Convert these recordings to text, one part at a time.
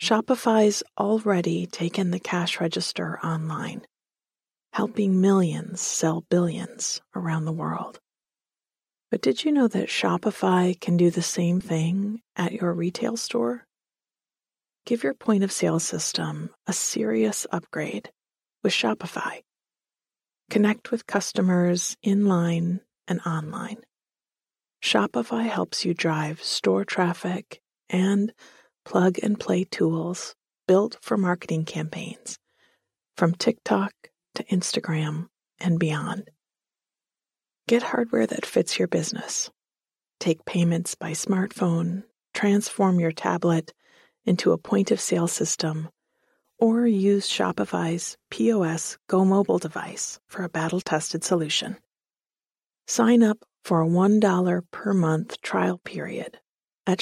Shopify's already taken the cash register online, helping millions sell billions around the world. But did you know that Shopify can do the same thing at your retail store? Give your point of sale system a serious upgrade with Shopify. Connect with customers in-line and online. Shopify helps you drive store traffic and plug-and-play tools built for marketing campaigns, from TikTok to Instagram and beyond. Get hardware that fits your business. Take payments by smartphone, transform your tablet into a point-of-sale system, or use Shopify's POS Go Mobile device for a battle-tested solution. Sign up for a $1 per month trial period at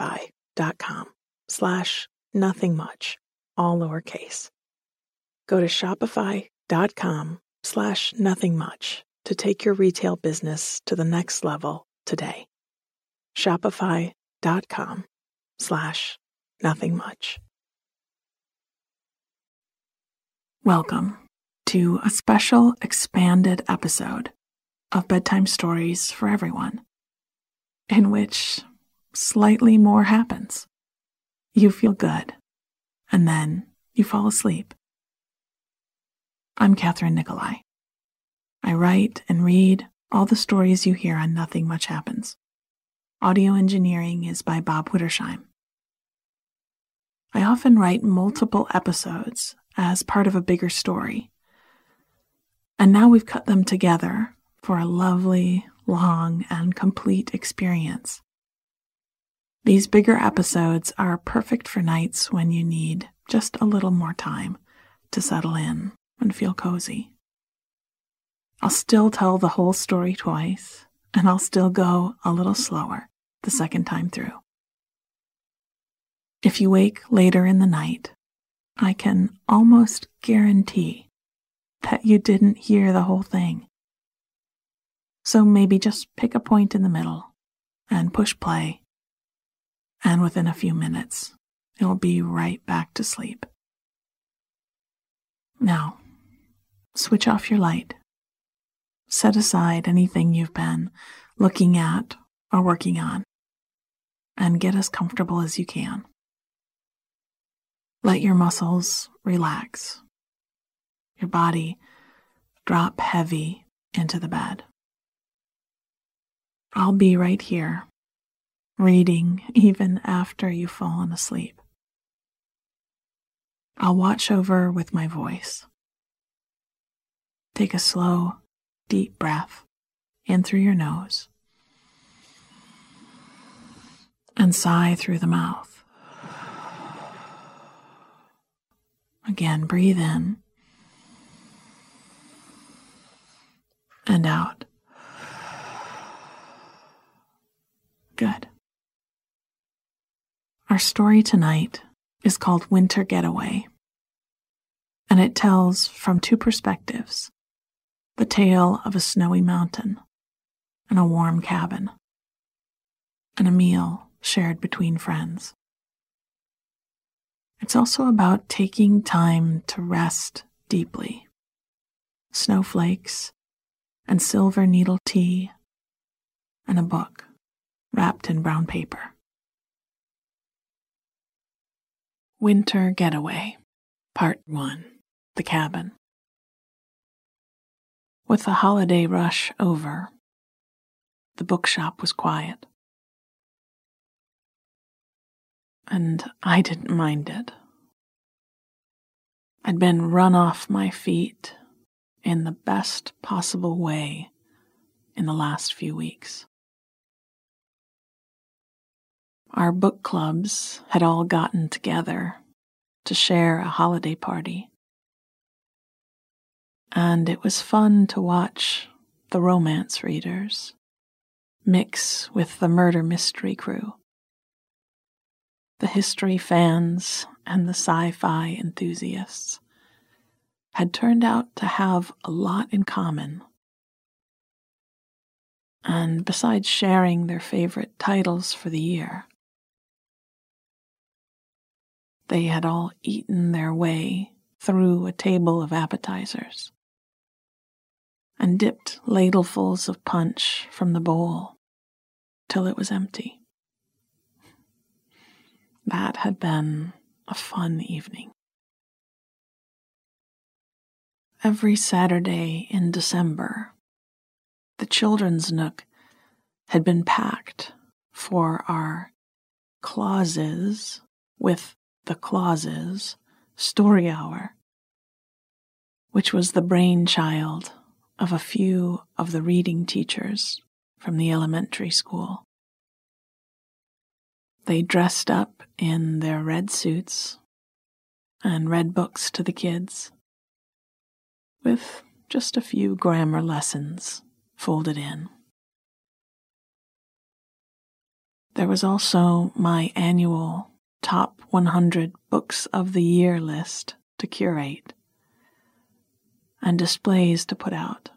shopify.com/nothingmuch, all lowercase. Go to shopify.com/nothingmuch to take your retail business to the next level today. Shopify.com/nothingmuch. Welcome to a special expanded episode of Bedtime Stories for Everyone, in which slightly more happens. You feel good, and then you fall asleep. I'm Catherine Nicolai. I write and read all the stories you hear on Nothing Much Happens. Audio engineering is by Bob Wittersheim. I often write multiple episodes as part of a bigger story, and now we've cut them together for a lovely, long, and complete experience. These bigger episodes are perfect for nights when you need just a little more time to settle in and feel cozy. I'll still tell the whole story twice, and I'll still go a little slower the second time through. If you wake later in the night, I can almost guarantee that you didn't hear the whole thing. So maybe just pick a point in the middle and push play, and within a few minutes, you'll be right back to sleep. Now, switch off your light. Set aside anything you've been looking at or working on, and get as comfortable as you can. Let your muscles relax. Your body drop heavy into the bed. I'll be right here, reading even after you've fallen asleep. I'll watch over with my voice. Take a slow, deep breath in through your nose and sigh through the mouth. Again, breathe in and out. Good. Our story tonight is called Winter Getaway, and it tells from two perspectives: the tale of a snowy mountain and a warm cabin, and a meal shared between friends. It's also about taking time to rest deeply. Snowflakes and silver needle tea and a book wrapped in brown paper. Winter Getaway, Part 1, The Cabin. With the holiday rush over, the bookshop was quiet. And I didn't mind it. I'd been run off my feet in the best possible way in the last few weeks. Our book clubs had all gotten together to share a holiday party. And it was fun to watch the romance readers mix with the murder mystery crew. The history fans and the sci-fi enthusiasts had turned out to have a lot in common. And besides sharing their favorite titles for the year, They had all eaten their way through a table of appetizers and dipped ladlefuls of punch from the bowl till it was empty. That had been a fun evening. Every Saturday in December, the children's nook had been packed for our Clauses with the Clauses story hour, which was the brainchild of a few of the reading teachers from the elementary school. They dressed up in their red suits and read books to the kids, with just a few grammar lessons folded in. There was also my annual top 100 books of the year list to curate and displays to put out.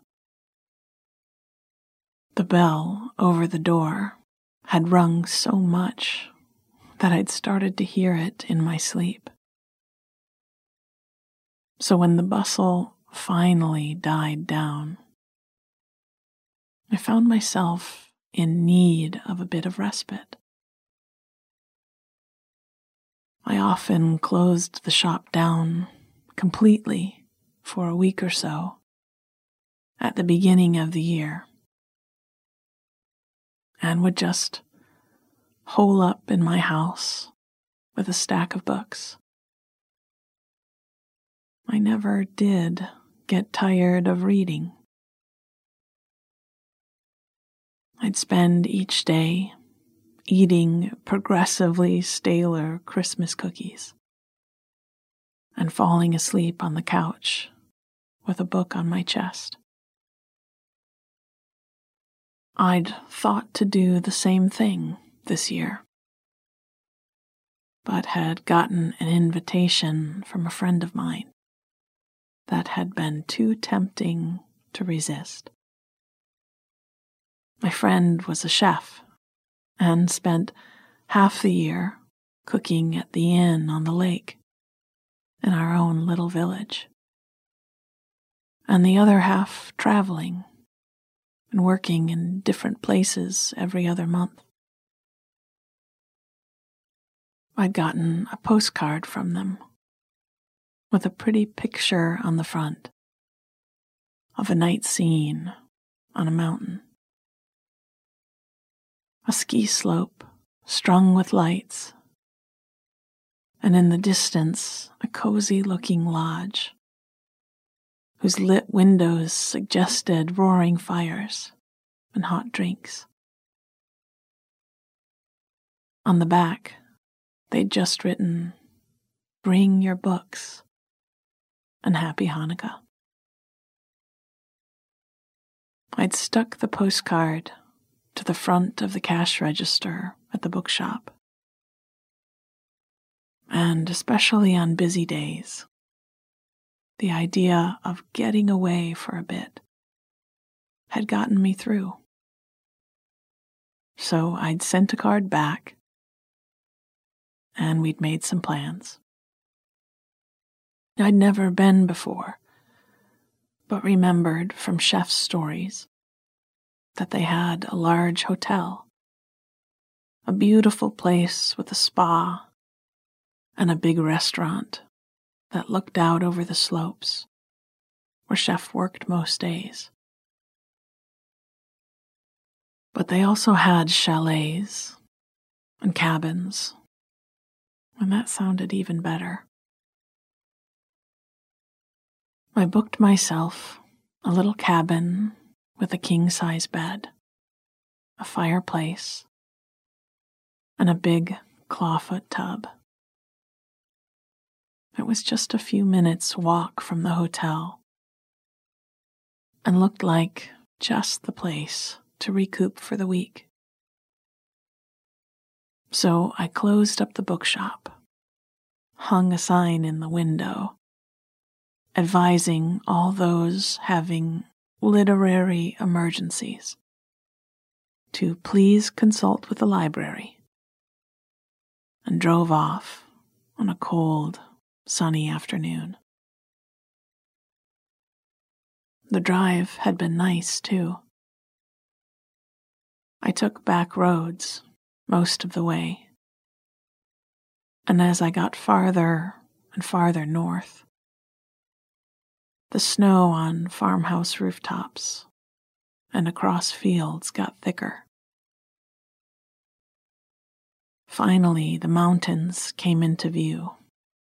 The bell over the door had rung so much that I'd started to hear it in my sleep. So when the bustle finally died down, I found myself in need of a bit of respite. I often closed the shop down completely for a week or so at the beginning of the year, and would just hole up in my house with a stack of books. I never did get tired of reading. I'd spend each day eating progressively staler Christmas cookies and falling asleep on the couch with a book on my chest. I'd thought to do the same thing this year, but had gotten an invitation from a friend of mine that had been too tempting to resist. My friend was a chef and spent half the year cooking at the inn on the lake in our own little village, and the other half traveling and working in different places every other month. I'd gotten a postcard from them with a pretty picture on the front of a night scene on a mountain. A ski slope strung with lights, and in the distance a cozy-looking lodge whose lit windows suggested roaring fires and hot drinks. On the back, they'd just written, "Bring your books and Happy Hanukkah." I'd stuck the postcard to the front of the cash register at the bookshop, and especially on busy days, the idea of getting away for a bit had gotten me through. So I'd sent a card back, and we'd made some plans. I'd never been before, but remembered from chef's stories that they had a large hotel, a beautiful place with a spa, and a big restaurant that looked out over the slopes where Chef worked most days. But they also had chalets and cabins, and that sounded even better. I booked myself a little cabin with a king-size bed, a fireplace, and a big clawfoot tub. It was just a few minutes' walk from the hotel, and looked like just the place to recoup for the week. So I closed up the bookshop, hung a sign in the window, advising all those having literary emergencies to please consult with the library, and drove off on a cold, sunny afternoon. The drive had been nice, too. I took back roads most of the way, and as I got farther and farther north, the snow on farmhouse rooftops and across fields got thicker. Finally, the mountains came into view,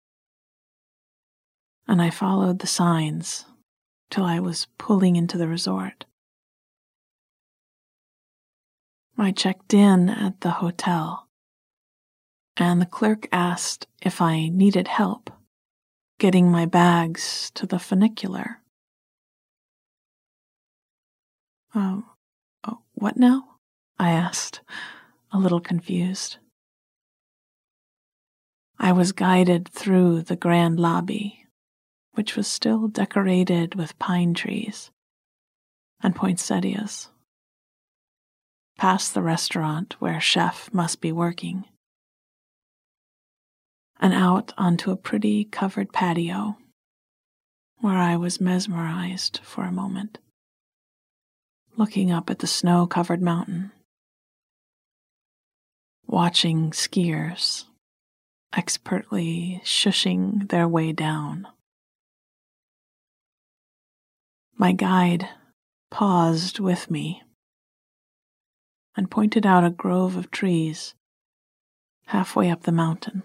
and I followed the signs till I was pulling into the resort. I checked in at the hotel, and the clerk asked if I needed help getting my bags to the funicular. What now? I asked, a little confused. I was guided through the grand lobby, which was still decorated with pine trees and poinsettias, past the restaurant where Chef must be working, and out onto a pretty covered patio where I was mesmerized for a moment, looking up at the snow-covered mountain, watching skiers expertly shushing their way down. My guide paused with me and pointed out a grove of trees halfway up the mountain.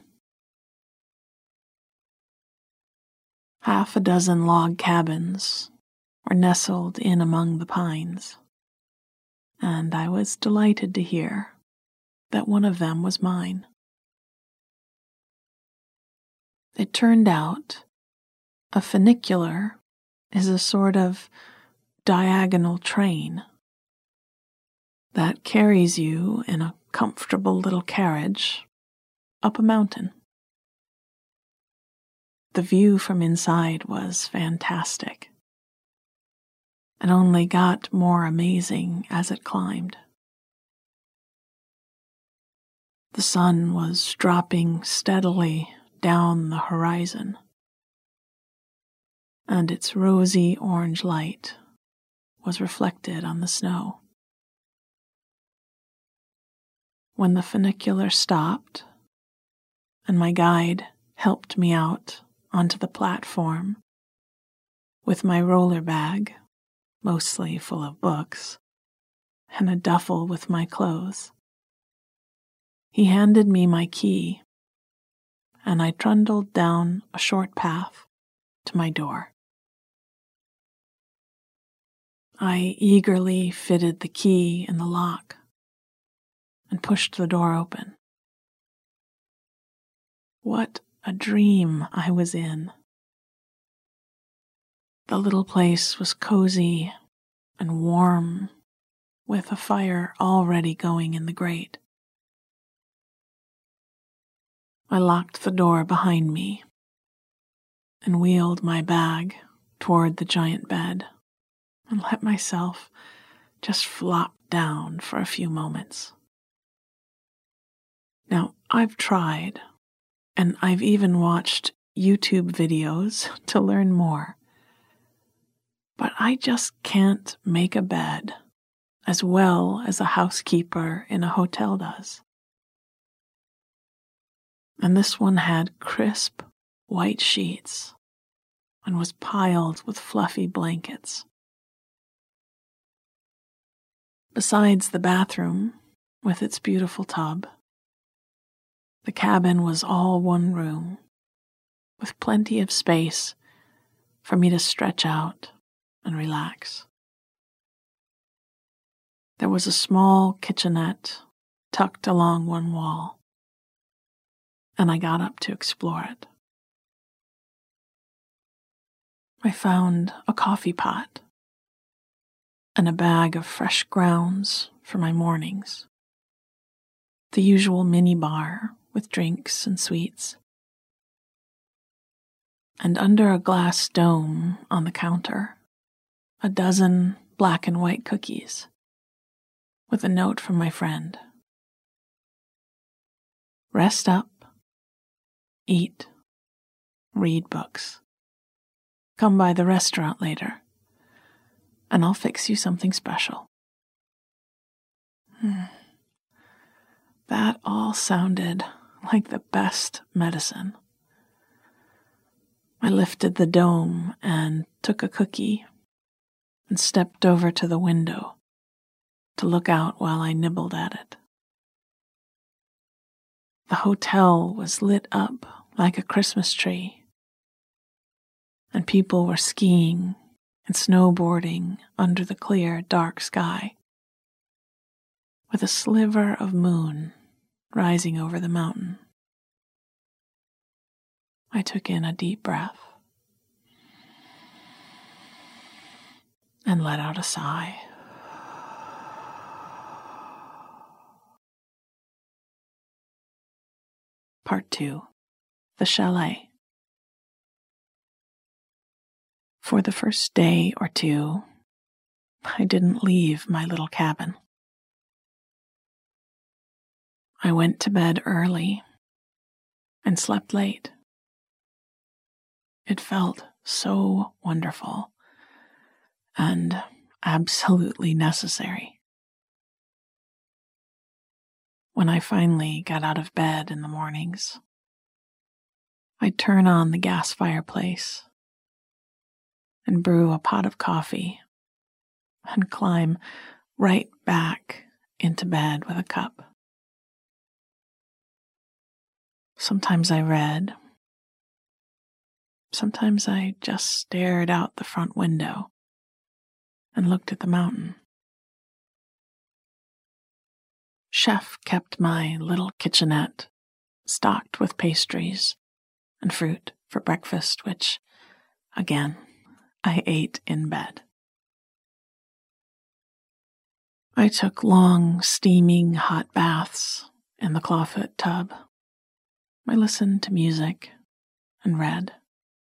Half a dozen log cabins were nestled in among the pines, and I was delighted to hear that one of them was mine. It turned out a funicular is a sort of diagonal train that carries you in a comfortable little carriage up a mountain. The view from inside was fantastic, and only got more amazing as it climbed. The sun was dropping steadily down the horizon, and its rosy orange light was reflected on the snow. When the funicular stopped, and my guide helped me out onto the platform with my roller bag, mostly full of books, and a duffel with my clothes, he handed me my key, and I trundled down a short path to my door. I eagerly fitted the key in the lock and pushed the door open. What a dream I was in. The little place was cozy and warm, with a fire already going in the grate. I locked the door behind me and wheeled my bag toward the giant bed and let myself just flop down for a few moments. Now, I've tried, and I've even watched YouTube videos to learn more, but I just can't make a bed as well as a housekeeper in a hotel does. And this one had crisp, white sheets and was piled with fluffy blankets. Besides the bathroom, with its beautiful tub, the cabin was all one room, with plenty of space for me to stretch out and relax. There was a small kitchenette tucked along one wall, and I got up to explore it. I found a coffee pot and a bag of fresh grounds for my mornings, the usual mini bar with drinks and sweets, and under a glass dome on the counter, a dozen black and white cookies with a note from my friend. Rest up eat, read books. Come by the restaurant later, and I'll fix you something special. That all sounded like the best medicine. I lifted the dome and took a cookie and stepped over to the window to look out while I nibbled at it. The hotel was lit up like a Christmas tree, and people were skiing and snowboarding under the clear, dark sky, with a sliver of moon rising over the mountain. I took in a deep breath and let out a sigh. Part 2. The Chalet. For the first day or two, I didn't leave my little cabin. I went to bed early and slept late. It felt so wonderful and absolutely necessary. When I finally got out of bed in the mornings, I'd turn on the gas fireplace and brew a pot of coffee and climb right back into bed with a cup. Sometimes I read. Sometimes I just stared out the front window and looked at the mountain. Chef kept my little kitchenette stocked with pastries and fruit for breakfast, which, again, I ate in bed. I took long, steaming hot baths in the clawfoot tub. I listened to music and read.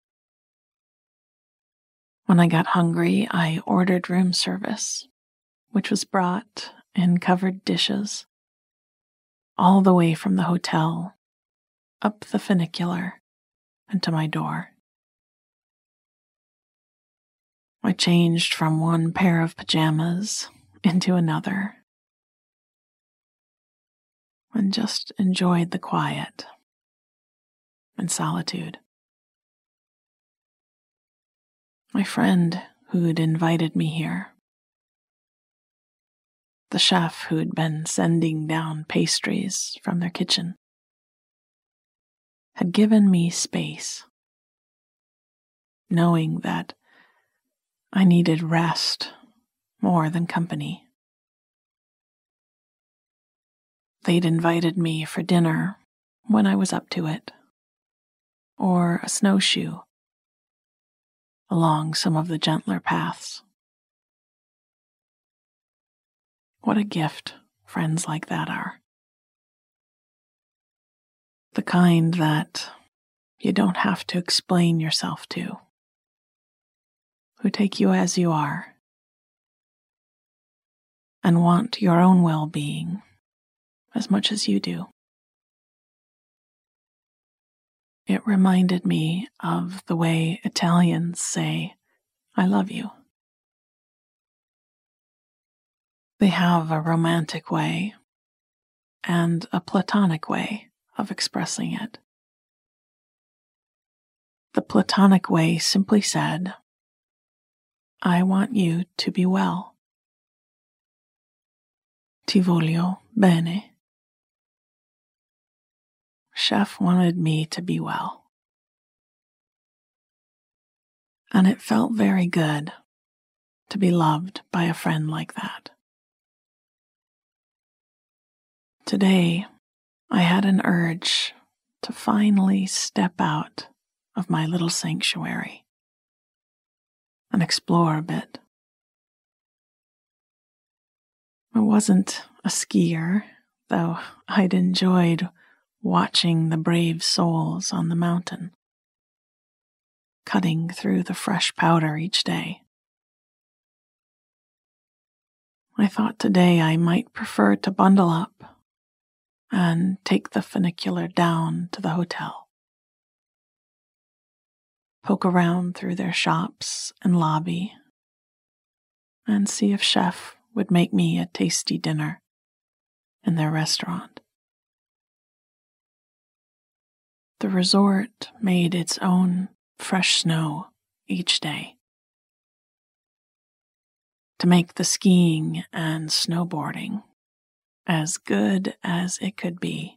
When I got hungry, I ordered room service, which was brought in covered dishes, all the way from the hotel, up the funicular, and to my door. I changed from one pair of pajamas into another and just enjoyed the quiet and solitude. My friend who'd invited me here, the chef who'd been sending down pastries from their kitchen, had given me space, knowing that I needed rest more than company. They'd invited me for dinner when I was up to it, or a snowshoe along some of the gentler paths. What a gift friends like that are. The kind that you don't have to explain yourself to, who take you as you are and want your own well-being as much as you do. It reminded me of the way Italians say, "I love you." They have a romantic way and a platonic way of expressing it. The platonic way simply said, "I want you to be well. Ti voglio bene." Chef wanted me to be well. And it felt very good to be loved by a friend like that. Today, I had an urge to finally step out of my little sanctuary and explore a bit. I wasn't a skier, though I'd enjoyed watching the brave souls on the mountain, cutting through the fresh powder each day. I thought today I might prefer to bundle up and take the funicular down to the hotel. poke around through their shops and lobby, and see if Chef would make me a tasty dinner in their restaurant. The resort made its own fresh snow each day to make the skiing and snowboarding as good as it could be.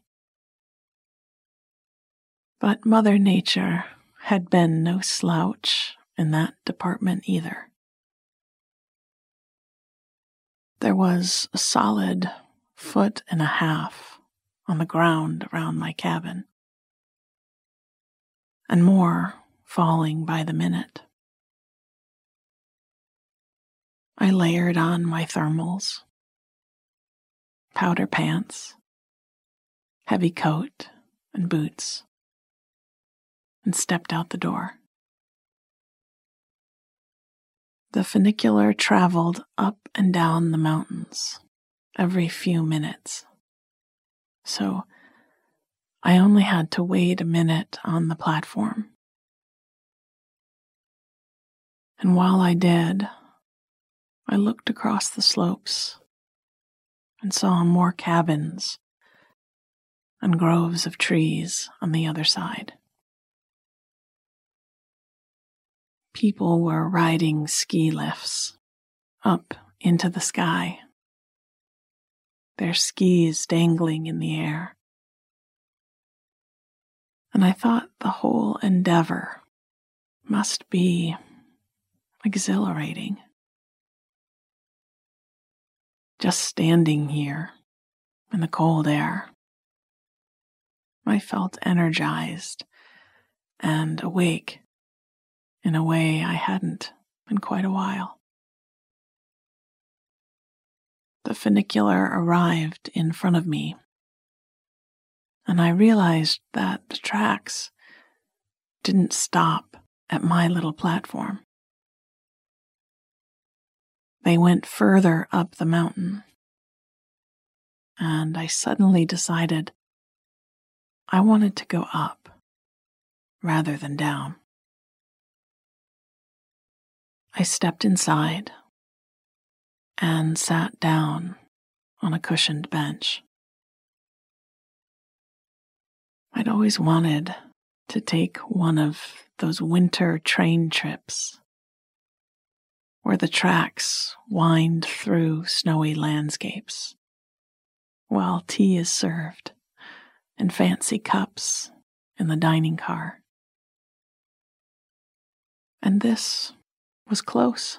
But Mother Nature had been no slouch in that department either. There was a solid 1.5 feet on the ground around my cabin, and more falling by the minute. I layered on my thermals, powder pants, heavy coat, and boots, and stepped out the door. The funicular traveled up and down the mountains every few minutes, so I only had to wait a minute on the platform. And while I did, I looked across the slopes and saw more cabins and groves of trees on the other side. People were riding ski lifts up into the sky, their skis dangling in the air. And I thought the whole endeavor must be exhilarating. Just standing here in the cold air, I felt energized and awake in a way I hadn't in quite a while. The funicular arrived in front of me, and I realized that the tracks didn't stop at my little platform. They went further up the mountain, and I suddenly decided I wanted to go up rather than down. I stepped inside and sat down on a cushioned bench. I'd always wanted to take one of those winter train trips where the tracks wind through snowy landscapes while tea is served in fancy cups in the dining car. And this was close.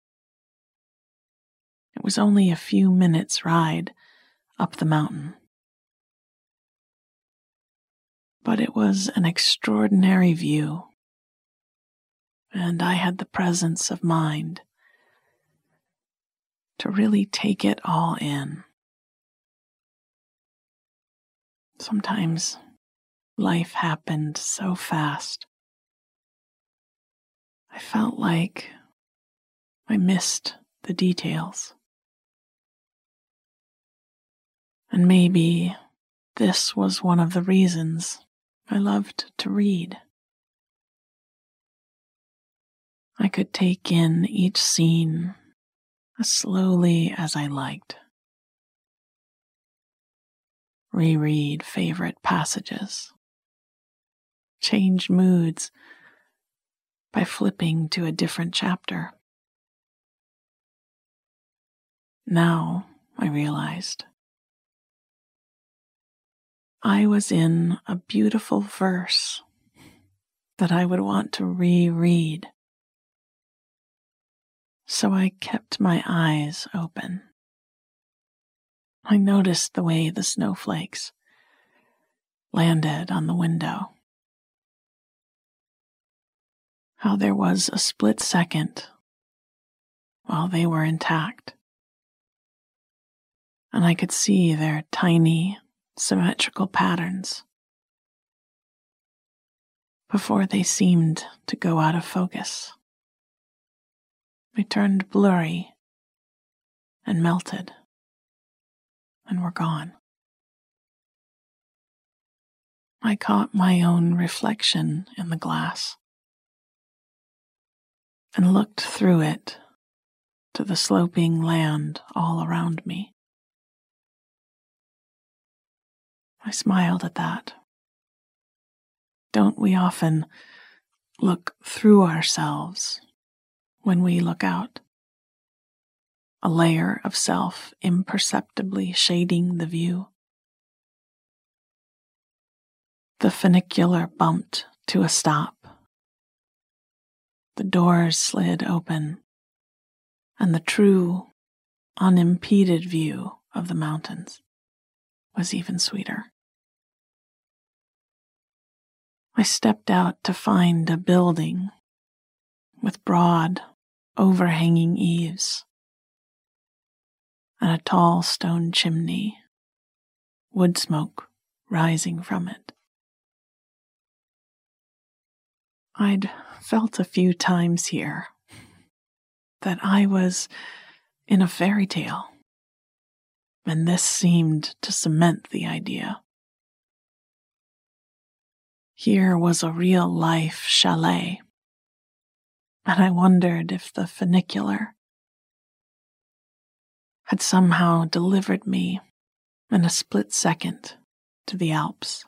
It was only a few minutes' ride up the mountain. But it was an extraordinary view, and I had the presence of mind to really take it all in. Sometimes life happened so fast. I felt like I missed the details. And maybe this was one of the reasons I loved to read. I could take in each scene as slowly as I liked. Reread favorite passages. Change moods by flipping to a different chapter. Now I realized I was in a beautiful verse that I would want to reread. So I kept my eyes open. I noticed the way the snowflakes landed on the window. How there was a split second while they were intact, and I could see their tiny, symmetrical patterns before they seemed to go out of focus. They turned blurry and melted and were gone. I caught my own reflection in the glass and looked through it to the sloping land all around me. I smiled at that. Don't we often look through ourselves when we look out? A layer of self imperceptibly shading the view. The funicular bumped to a stop. The doors slid open, and the true, unimpeded view of the mountains was even sweeter. I stepped out to find a building with broad, overhanging eaves and a tall stone chimney, wood smoke rising from it. I'd felt a few times here that I was in a fairy tale, and this seemed to cement the idea. Here was a real-life chalet, and I wondered if the funicular had somehow delivered me in a split second to the Alps.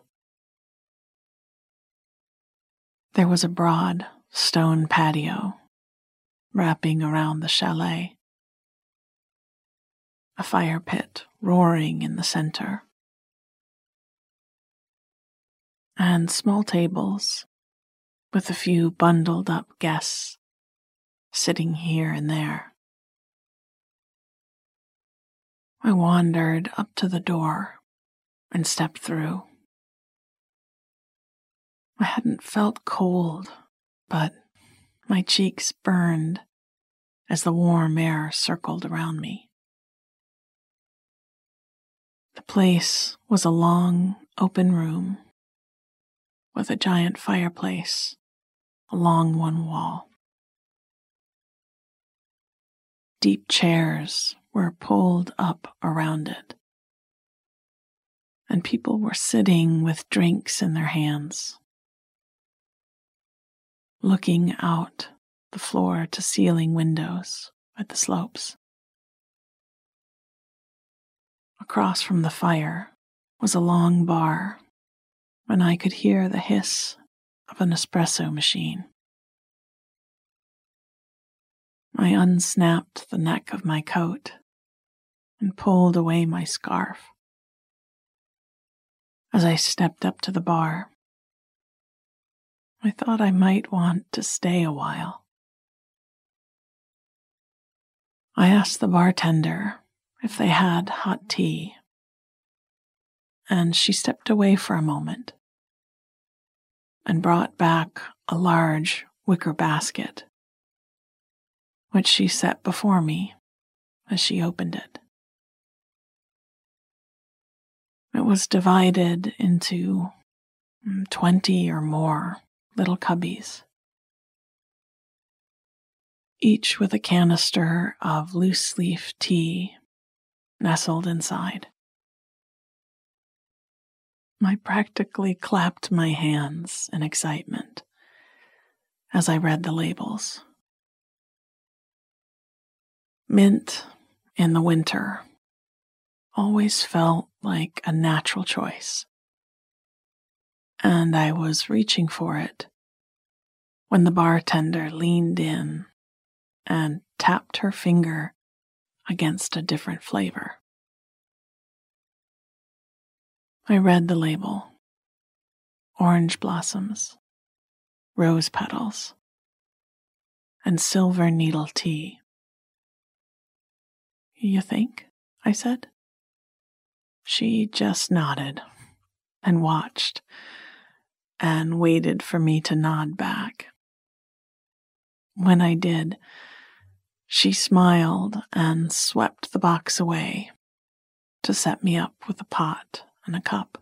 There was a broad stone patio wrapping around the chalet, a fire pit roaring in the center, and small tables with a few bundled up guests sitting here and there. I wandered up to the door and stepped through. I hadn't felt cold, but my cheeks burned as the warm air circled around me. The place was a long, open room with a giant fireplace along one wall. Deep chairs were pulled up around it, and people were sitting with drinks in their hands, looking out the floor-to-ceiling windows at the slopes. Across from the fire was a long bar, and I could hear the hiss of an espresso machine. I unsnapped the neck of my coat and pulled away my scarf. As I stepped up to the bar, I thought I might want to stay a while. I asked the bartender if they had hot tea, and she stepped away for a moment and brought back a large wicker basket, which she set before me as she opened it. It was divided into 20 or more little cubbies, each with a canister of loose-leaf tea nestled inside. I practically clapped my hands in excitement as I read the labels. Mint in the winter always felt like a natural choice, and I was reaching for it when the bartender leaned in and tapped her finger against a different flavor. I read the label: orange blossoms, rose petals, and silver needle tea. You think? I said. She just nodded and watched and waited for me to nod back. When I did, she smiled and swept the box away to set me up with a pot and a cup.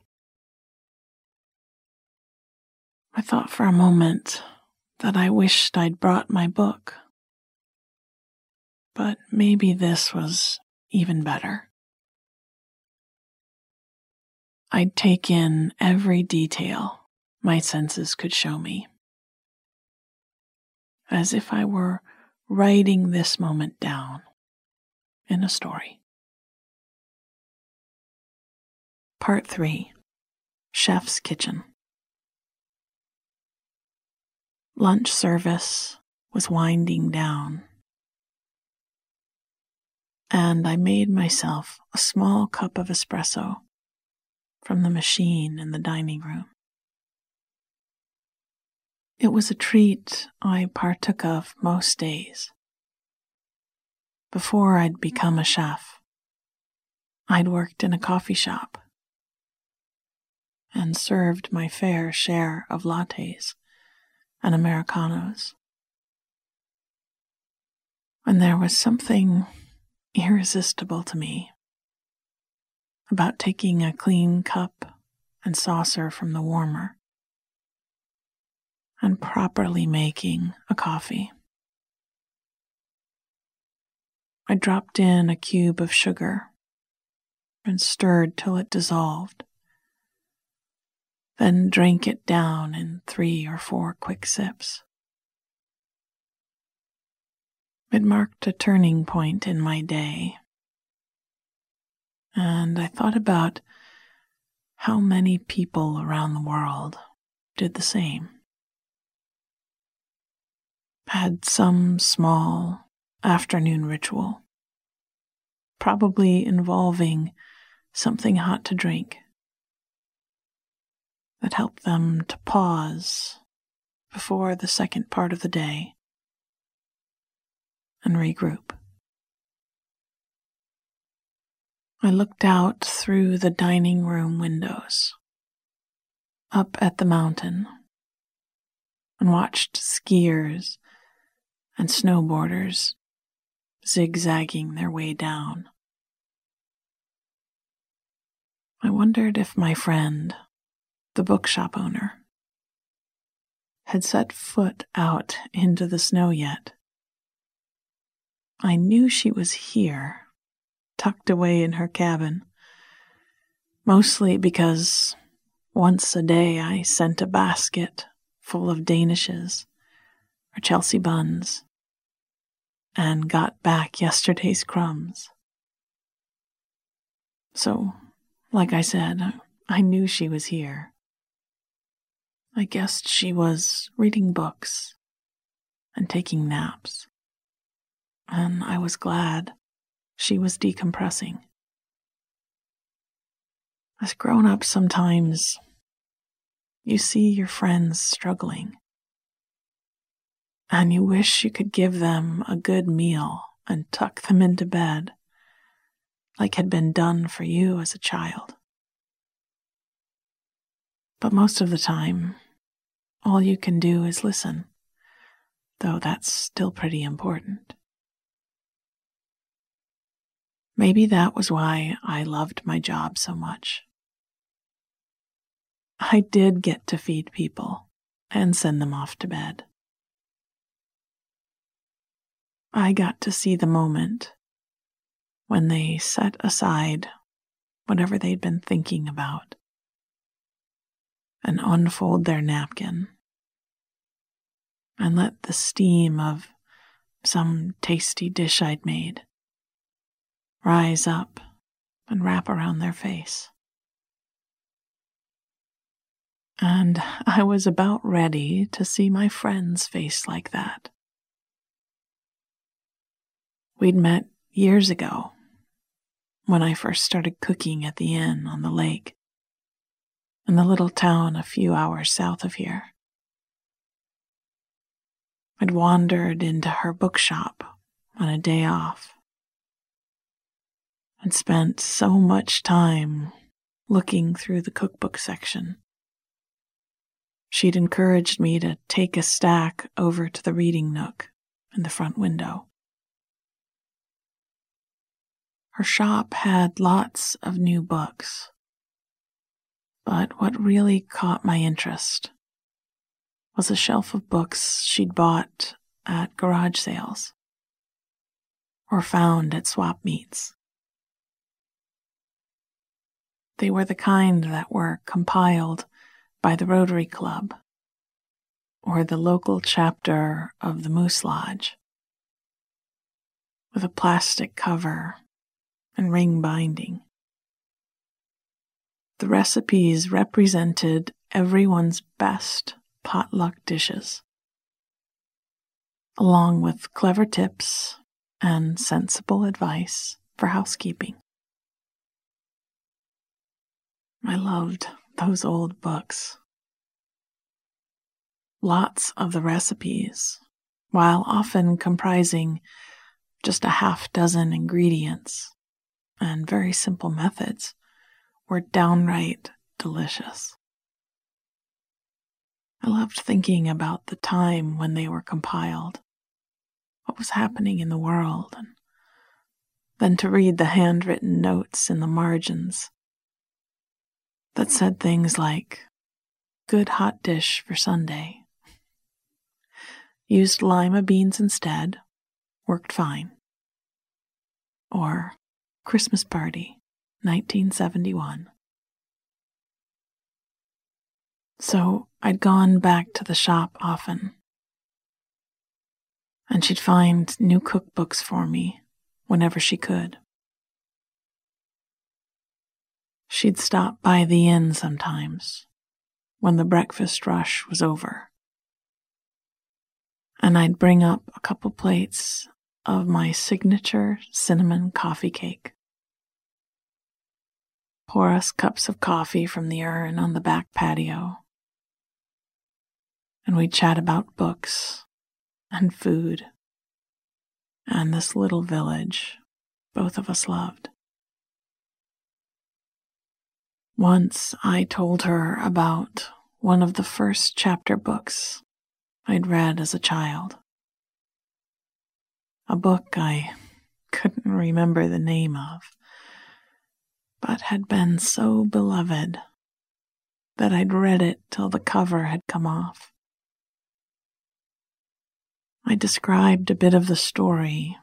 I thought for a moment that I wished I'd brought my book, but maybe this was even better. I'd take in every detail my senses could show me. as if I were writing this moment down in a story. Part 3. Chef's Kitchen. Lunch service was winding down, and I made myself a small cup of espresso from the machine in the dining room. It was a treat I partook of most days. Before I'd become a chef, I'd worked in a coffee shop and served my fair share of lattes and Americanos. And there was something irresistible to me about taking a clean cup and saucer from the warmer and properly making a coffee. I dropped in a cube of sugar and stirred till it dissolved, then drank it down in 3 or 4 quick sips. It marked a turning point in my day, and I thought about how many people around the world did the same. Had some small afternoon ritual, probably involving something hot to drink, that helped them to pause before the second part of the day and regroup. I looked out through the dining room windows, up at the mountain, and watched skiers and snowboarders zigzagging their way down. I wondered if my friend, the bookshop owner, had set foot out into the snow yet. I knew she was here, tucked away in her cabin, mostly because once a day I sent a basket full of Danishes or Chelsea buns and got back yesterday's crumbs. So, like I said, I knew she was here. I guessed she was reading books and taking naps, and I was glad she was decompressing. As grown-ups, sometimes you see your friends struggling, and you wish you could give them a good meal and tuck them into bed like had been done for you as a child. But most of the time, all you can do is listen, though that's still pretty important. Maybe that was why I loved my job so much. I did get to feed people and send them off to bed. I got to see the moment when they set aside whatever they'd been thinking about and unfold their napkin and let the steam of some tasty dish I'd made rise up and wrap around their face. And I was about ready to see my friend's face like that. We'd met years ago when I first started cooking at the inn on the lake in the little town a few hours south of here. I'd wandered into her bookshop on a day off and spent so much time looking through the cookbook section. She'd encouraged me to take a stack over to the reading nook in the front window. Her shop had lots of new books, but what really caught my interest was a shelf of books she'd bought at garage sales or found at swap meets. They were the kind that were compiled by the Rotary Club or the local chapter of the Moose Lodge, with a plastic cover and ring binding. The recipes represented everyone's best potluck dishes, along with clever tips and sensible advice for housekeeping. I loved those old books. Lots of the recipes, while often comprising just a half dozen ingredients and very simple methods, were downright delicious. I loved thinking about the time when they were compiled, what was happening in the world, and then to read the handwritten notes in the margins that said things like, "Good hot dish for Sunday. Used lima beans instead, worked fine." Or, "Christmas party, 1971. So I'd gone back to the shop often, and she'd find new cookbooks for me whenever she could. She'd stop by the inn sometimes when the breakfast rush was over, and I'd bring up a couple plates of my signature cinnamon coffee cake. Pour us cups of coffee from the urn on the back patio, and we'd chat about books and food and this little village both of us loved. Once I told her about one of the first chapter books I'd read as a child. A book I couldn't remember the name of, but had been so beloved that I'd read it till the cover had come off. I described a bit of the story.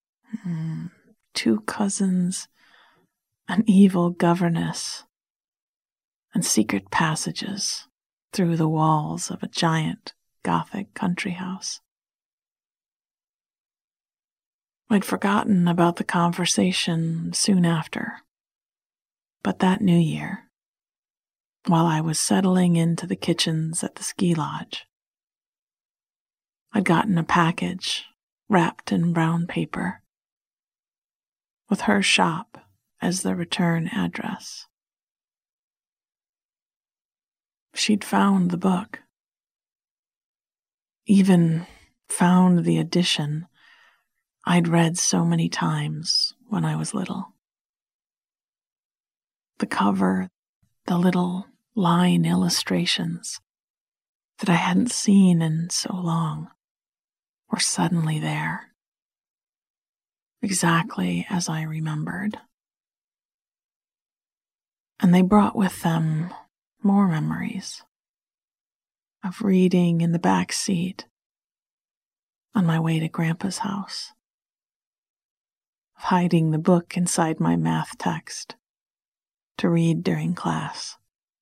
2 cousins, an evil governess, and secret passages through the walls of a giant Gothic country house. I'd forgotten about the conversation soon after, but that New Year, while I was settling into the kitchens at the ski lodge, I'd gotten a package wrapped in brown paper with her shop as the return address. She'd found the book, even found the edition I'd read so many times when I was little. The cover, the little line illustrations that I hadn't seen in so long were suddenly there, exactly as I remembered. And they brought with them more memories of reading in the back seat on my way to Grandpa's house, of hiding the book inside my math text to read during class.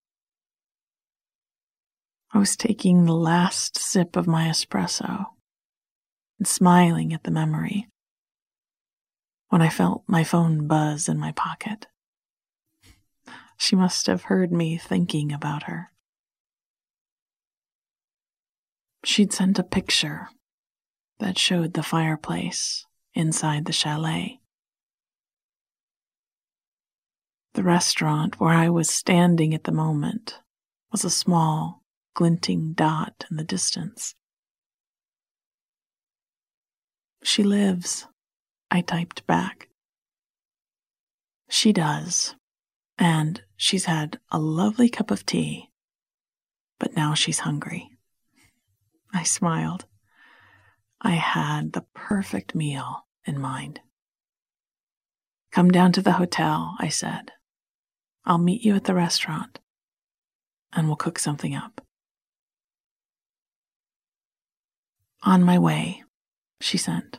I was taking the last sip of my espresso and smiling at the memory when I felt my phone buzz in my pocket. She must have heard me thinking about her. She'd sent a picture that showed the fireplace inside the chalet. The restaurant where I was standing at the moment was a small, glinting dot in the distance. "She lives," I typed back. "She does, and she's had a lovely cup of tea, but now she's hungry." I smiled. I had the perfect meal in mind. "Come down to the hotel," I said. "I'll meet you at the restaurant, and we'll cook something up." "On my way," she sent.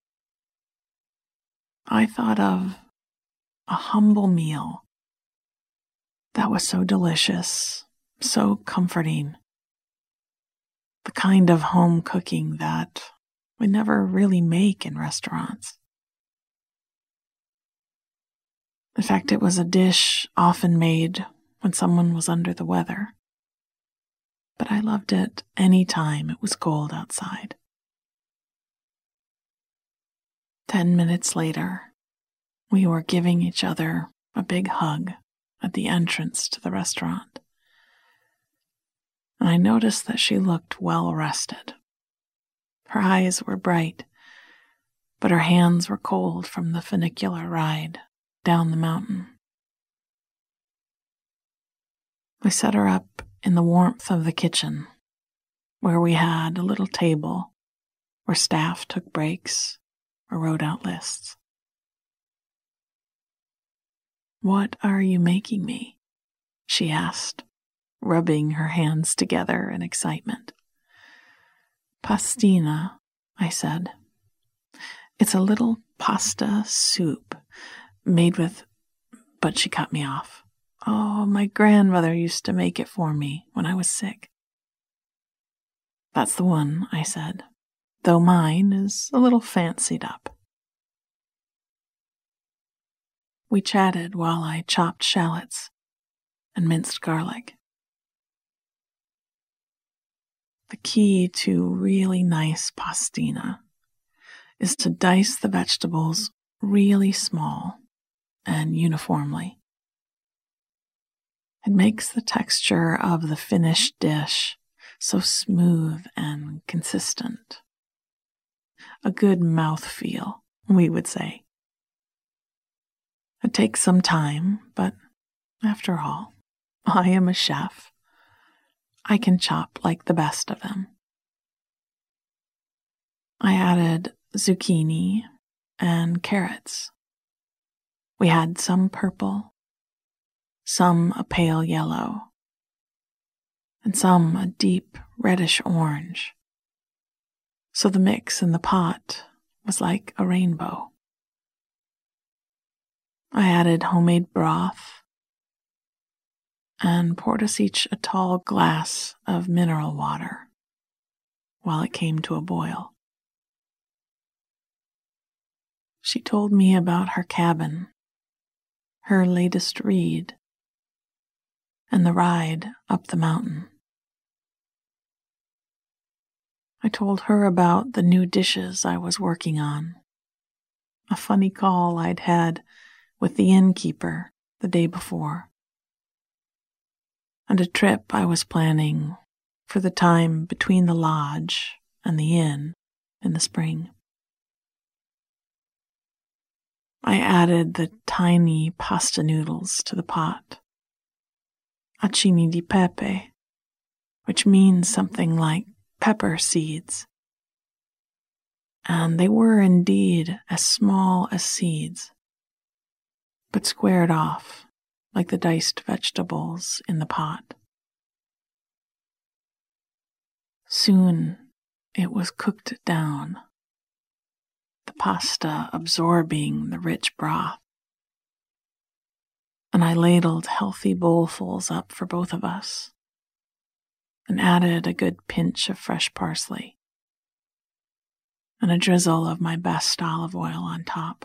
I thought of a humble meal that was so delicious, so comforting, the kind of home cooking that we never really make in restaurants. In fact, it was a dish often made when someone was under the weather. But I loved it any time it was cold outside. 10 minutes later, we were giving each other a big hug at the entrance to the restaurant. And I noticed that she looked well rested. Her eyes were bright, but her hands were cold from the funicular ride down the mountain. I set her up in the warmth of the kitchen, where we had a little table where staff took breaks or wrote out lists. "What are you making me?" she asked, rubbing her hands together in excitement. "Pastina," I said. "It's a little pasta soup made with..." But she cut me off. "Oh, my grandmother used to make it for me when I was sick." "That's the one," I said, "though mine is a little fancied up." We chatted while I chopped shallots and minced garlic. The key to really nice pastina is to dice the vegetables really small and uniformly. It makes the texture of the finished dish so smooth and consistent. A good mouthfeel, we would say. It takes some time, but after all, I am a chef. I can chop like the best of them. I added zucchini and carrots. We had some purple, some a pale yellow, and some a deep reddish orange. So the mix in the pot was like a rainbow. I added homemade broth and poured us each a tall glass of mineral water while it came to a boil. She told me about her cabin, her latest read, and the ride up the mountain. I told her about the new dishes I was working on, a funny call I'd had with the innkeeper the day before, and a trip I was planning for the time between the lodge and the inn in the spring. I added the tiny pasta noodles to the pot, acini di pepe, which means something like pepper seeds. And they were indeed as small as seeds, but squared off like the diced vegetables in the pot. Soon it was cooked down, the pasta absorbing the rich broth, and I ladled healthy bowlfuls up for both of us and added a good pinch of fresh parsley and a drizzle of my best olive oil on top.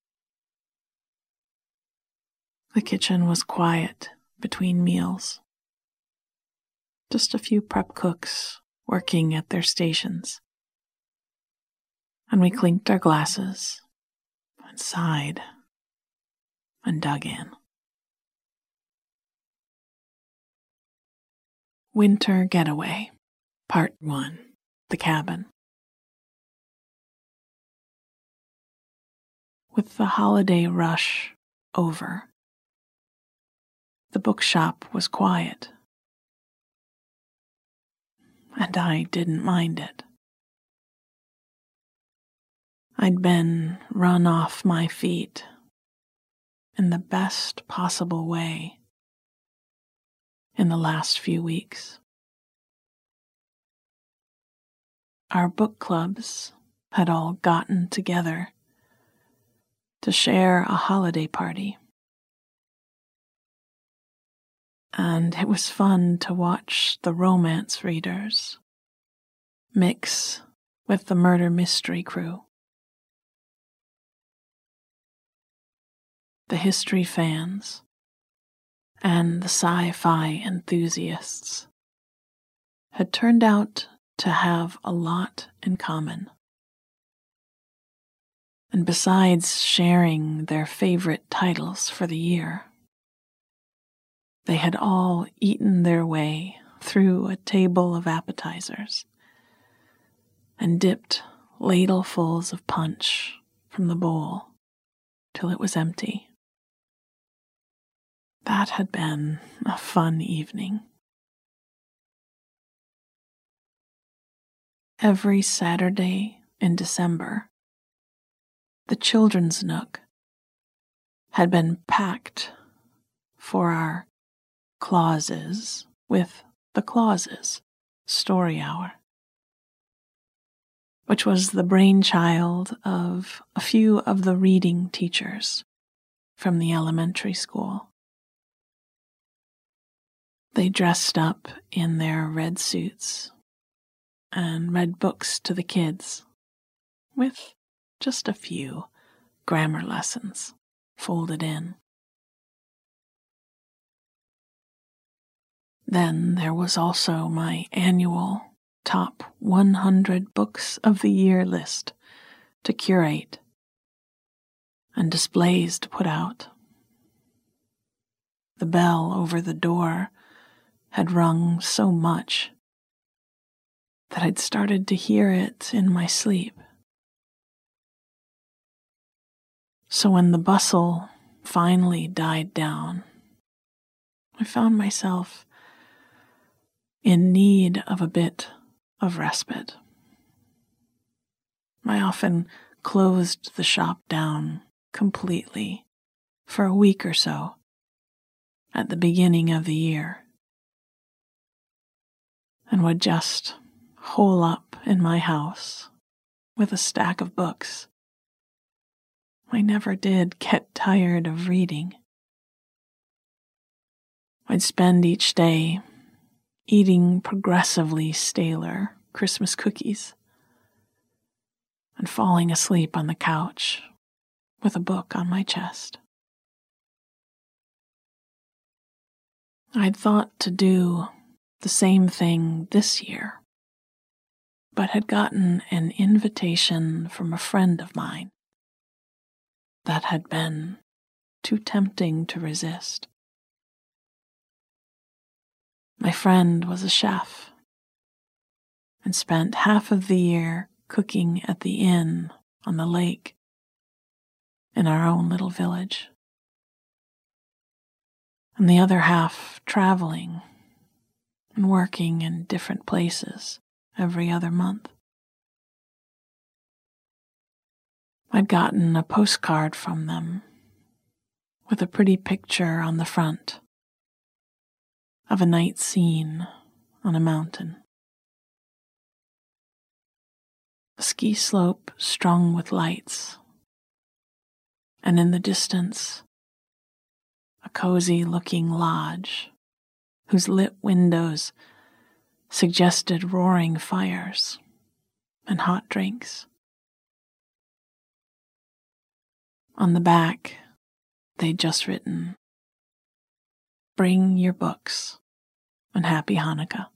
The kitchen was quiet between meals. Just a few prep cooks working at their stations. And we clinked our glasses and sighed and dug in. Winter Getaway, Part 1, The Cabin. With the holiday rush over, the bookshop was quiet, and I didn't mind it. I'd been run off my feet in the best possible way in the last few weeks. Our book clubs had all gotten together to share a holiday party, and it was fun to watch the romance readers mix with the murder mystery crew. The history fans and the sci-fi enthusiasts had turned out to have a lot in common. And besides sharing their favorite titles for the year, they had all eaten their way through a table of appetizers and dipped ladlefuls of punch from the bowl till it was empty. That had been a fun evening. Every Saturday in December, the Children's Nook had been packed for our Clauses with the Clauses story hour, which was the brainchild of a few of the reading teachers from the elementary school. They dressed up in their red suits and read books to the kids, with just a few grammar lessons folded in. Then there was also my annual top 100 books of the year list to curate and displays to put out. The bell over the door had rung so much that I'd started to hear it in my sleep. So when the bustle finally died down, I found myself in need of a bit of respite. I often closed the shop down completely for a week or so at the beginning of the year, and would just hole up in my house with a stack of books. I never did get tired of reading. I'd spend each day eating progressively staler Christmas cookies and falling asleep on the couch with a book on my chest. I'd thought to do the same thing this year, but had gotten an invitation from a friend of mine that had been too tempting to resist. My friend was a chef and spent half of the year cooking at the inn on the lake in our own little village, and the other half traveling and working in different places every other month. I'd gotten a postcard from them with a pretty picture on the front of a night scene on a mountain. A ski slope strung with lights, and in the distance, a cozy-looking lodge whose lit windows suggested roaring fires and hot drinks. On the back, they'd just written, "Bring your books and Happy Hanukkah."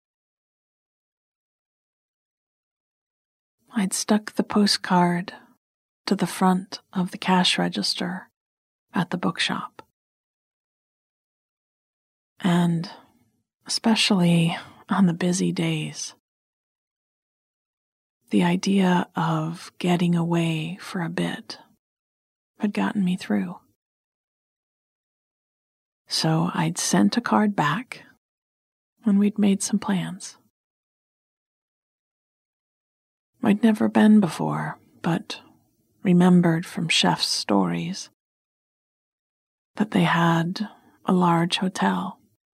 I'd stuck the postcard to the front of the cash register at the bookshop. And especially on the busy days, the idea of getting away for a bit had gotten me through. So I'd sent a card back when we'd made some plans. I'd never been before, but remembered from chef's stories that they had a large hotel,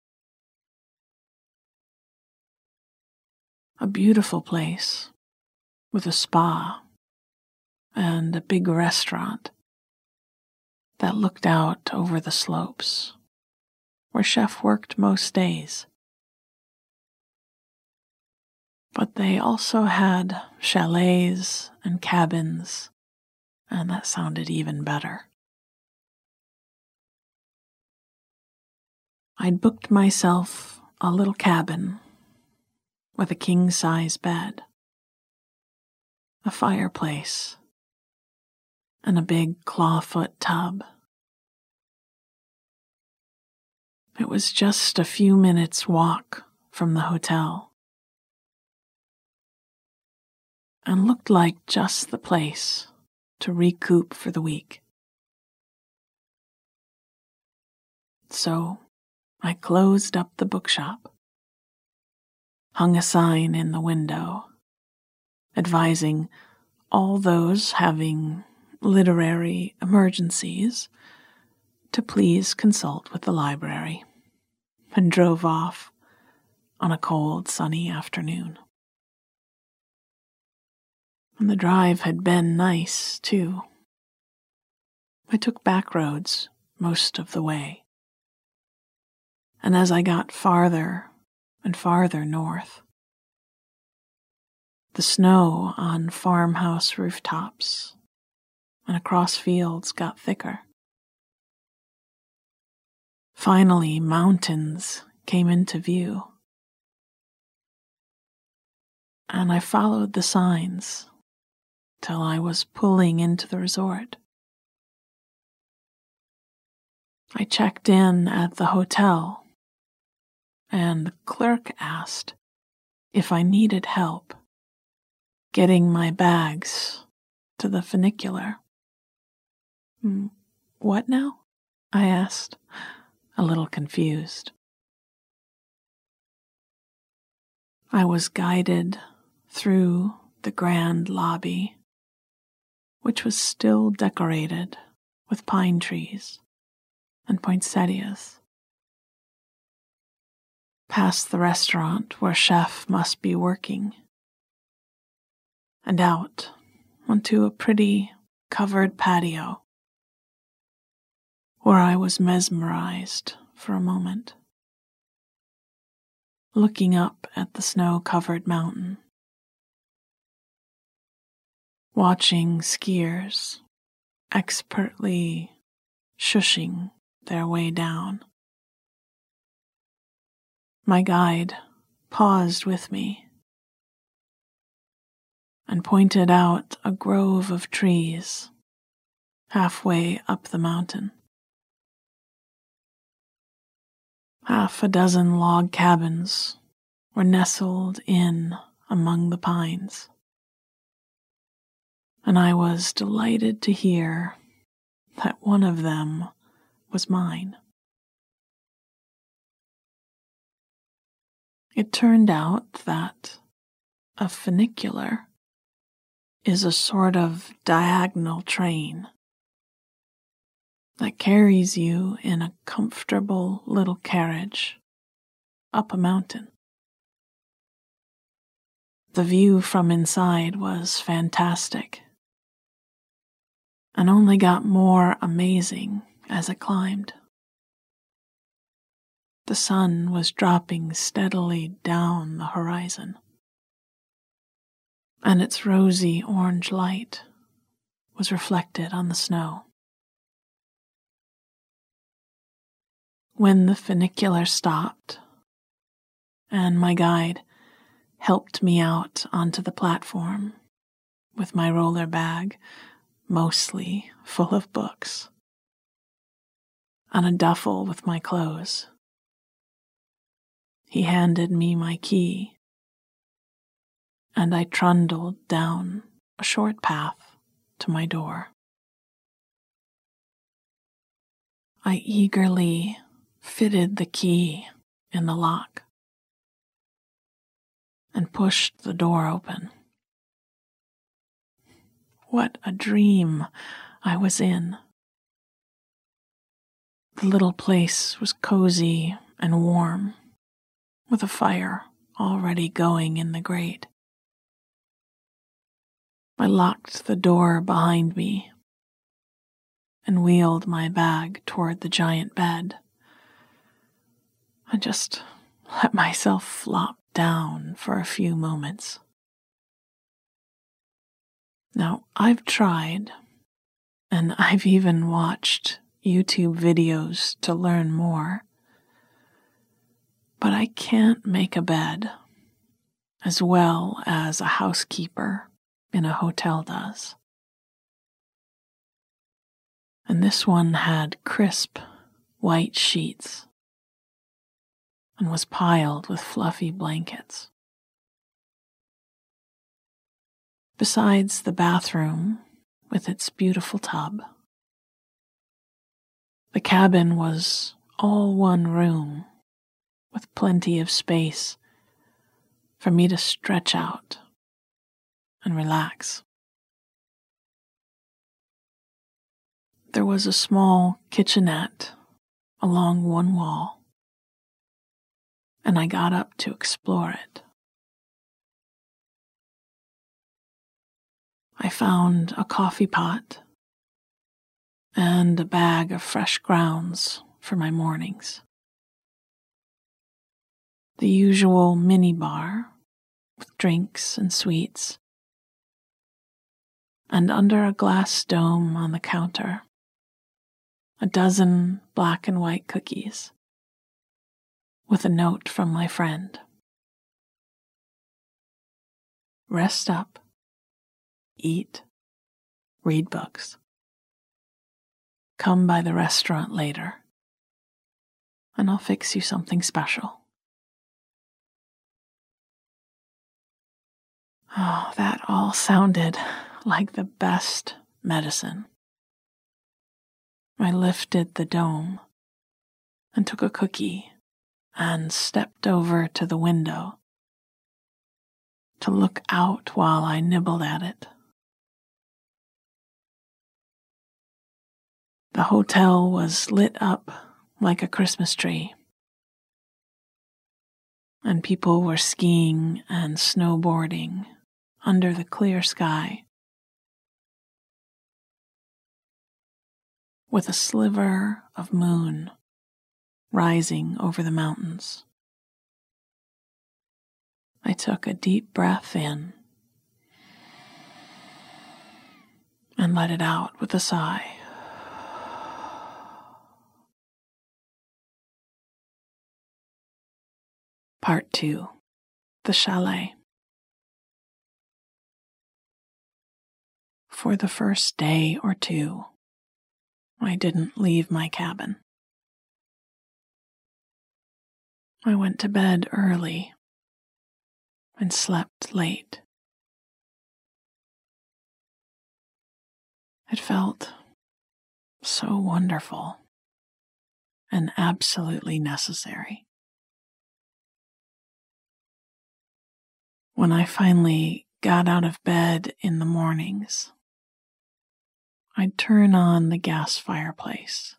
a beautiful place with a spa and a big restaurant that looked out over the slopes where Chef worked most days. But they also had chalets and cabins, and that sounded even better. I'd booked myself a little cabin with a king-size bed, a fireplace, and a big clawfoot tub. It was just a few minutes' walk from the hotel, and looked like just the place to recoup for the week. So I closed up the bookshop, hung a sign in the window advising all those having literary emergencies to please consult with the library, and drove off on a cold, sunny afternoon. And the drive had been nice, too. I took back roads most of the way, and as I got farther and farther north, the snow on farmhouse rooftops and across fields got thicker. Finally, mountains came into view, and I followed the signs till I was pulling into the resort. I checked in at the hotel, and the clerk asked if I needed help getting my bags to the funicular. What now? I asked, a little confused. I was guided through the grand lobby, which was still decorated with pine trees and poinsettias, past the restaurant where Chef must be working, and out onto a pretty covered patio where I was mesmerized for a moment, looking up at the snow-covered mountain, watching skiers expertly shushing their way down. My guide paused with me and pointed out a grove of trees halfway up the mountain. Half a dozen log cabins were nestled in among the pines, and I was delighted to hear that one of them was mine. It turned out that a funicular is a sort of diagonal train that carries you in a comfortable little carriage up a mountain. The view from inside was fantastic, and only got more amazing as it climbed. The sun was dropping steadily down the horizon, and its rosy orange light was reflected on the snow. When the funicular stopped, and my guide helped me out onto the platform with my roller bag, mostly full of books, and a duffel with my clothes, he handed me my key, and I trundled down a short path to my door. I eagerly fitted the key in the lock and pushed the door open. What a dream I was in. The little place was cozy and warm, with a fire already going in the grate. I locked the door behind me and wheeled my bag toward the giant bed. I just let myself flop down for a few moments. Now, I've tried, and I've even watched YouTube videos to learn more, but I can't make a bed as well as a housekeeper in a hotel does. And this one had crisp, white sheets and was piled with fluffy blankets. Besides the bathroom with its beautiful tub, the cabin was all one room with plenty of space for me to stretch out and relax. There was a small kitchenette along one wall, and I got up to explore it. I found a coffee pot and a bag of fresh grounds for my mornings. The usual mini bar with drinks and sweets, and under a glass dome on the counter, a dozen black and white cookies with a note from my friend. Rest up, eat, read books. Come by the restaurant later, and I'll fix you something special. Oh, that all sounded like the best medicine. I lifted the dome and took a cookie and stepped over to the window to look out while I nibbled at it. The hotel was lit up like a Christmas tree, and people were skiing and snowboarding under the clear sky, with a sliver of moon rising over the mountains. I took a deep breath in and let it out with a sigh. Part 2. The Chalet. For the first day or two, I didn't leave my cabin. I went to bed early and slept late. It felt so wonderful and absolutely necessary. When I finally got out of bed in the mornings, I'd turn on the gas fireplace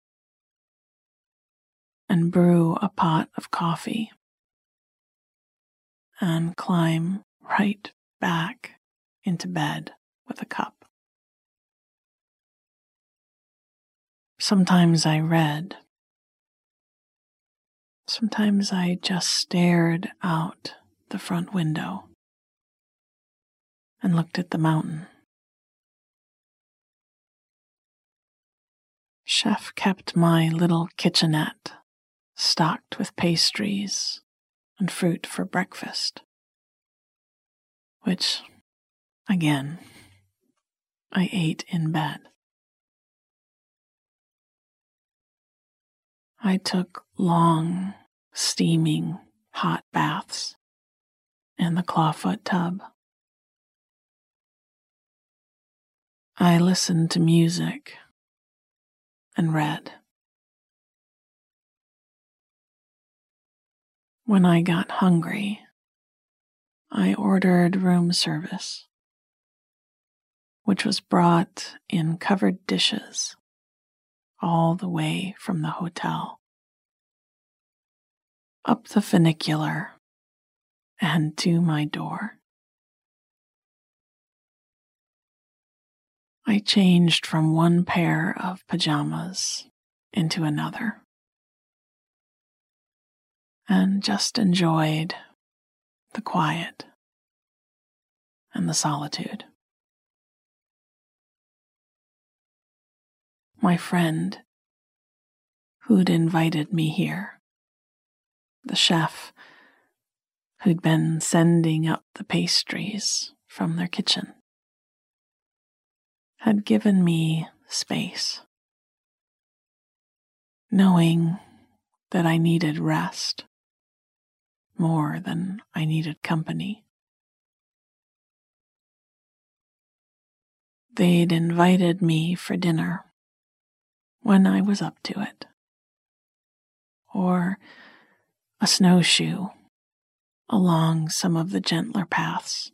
and brew a pot of coffee and climb right back into bed with a cup. Sometimes I read. Sometimes I just stared out the front window and looked at the mountain. Chef kept my little kitchenette stocked with pastries and fruit for breakfast, which, again, I ate in bed. I took long, steaming, hot baths in the clawfoot tub. I listened to music and read. When I got hungry, I ordered room service, which was brought in covered dishes all the way from the hotel, up the funicular, and to my door. I changed from one pair of pajamas into another, and just enjoyed the quiet, and the solitude. My friend who'd invited me here, the chef who'd been sending up the pastries from their kitchen, had given me space, knowing that I needed rest more than I needed company. They'd invited me for dinner when I was up to it, or a snowshoe along some of the gentler paths.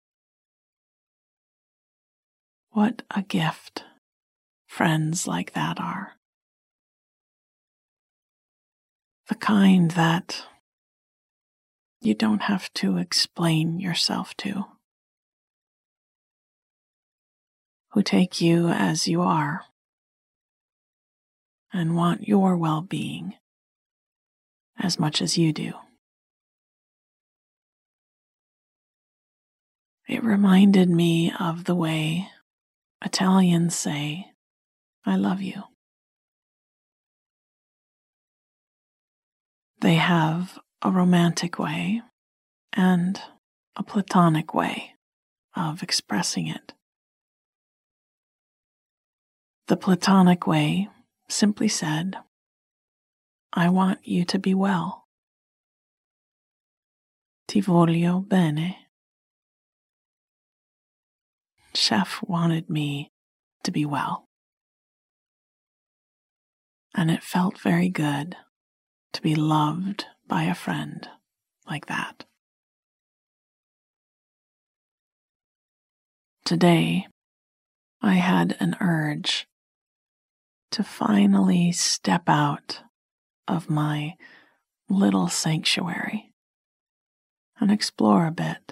What a gift friends like that are. The kind that you don't have to explain yourself to, who take you as you are and want your well-being as much as you do. It reminded me of the way Italians say, "I love you." They have a romantic way and a platonic way of expressing it. The platonic way simply said, "I want you to be well. Ti voglio bene." Chef wanted me to be well, and it felt very good to be loved by a friend like that. Today, I had an urge to finally step out of my little sanctuary and explore a bit.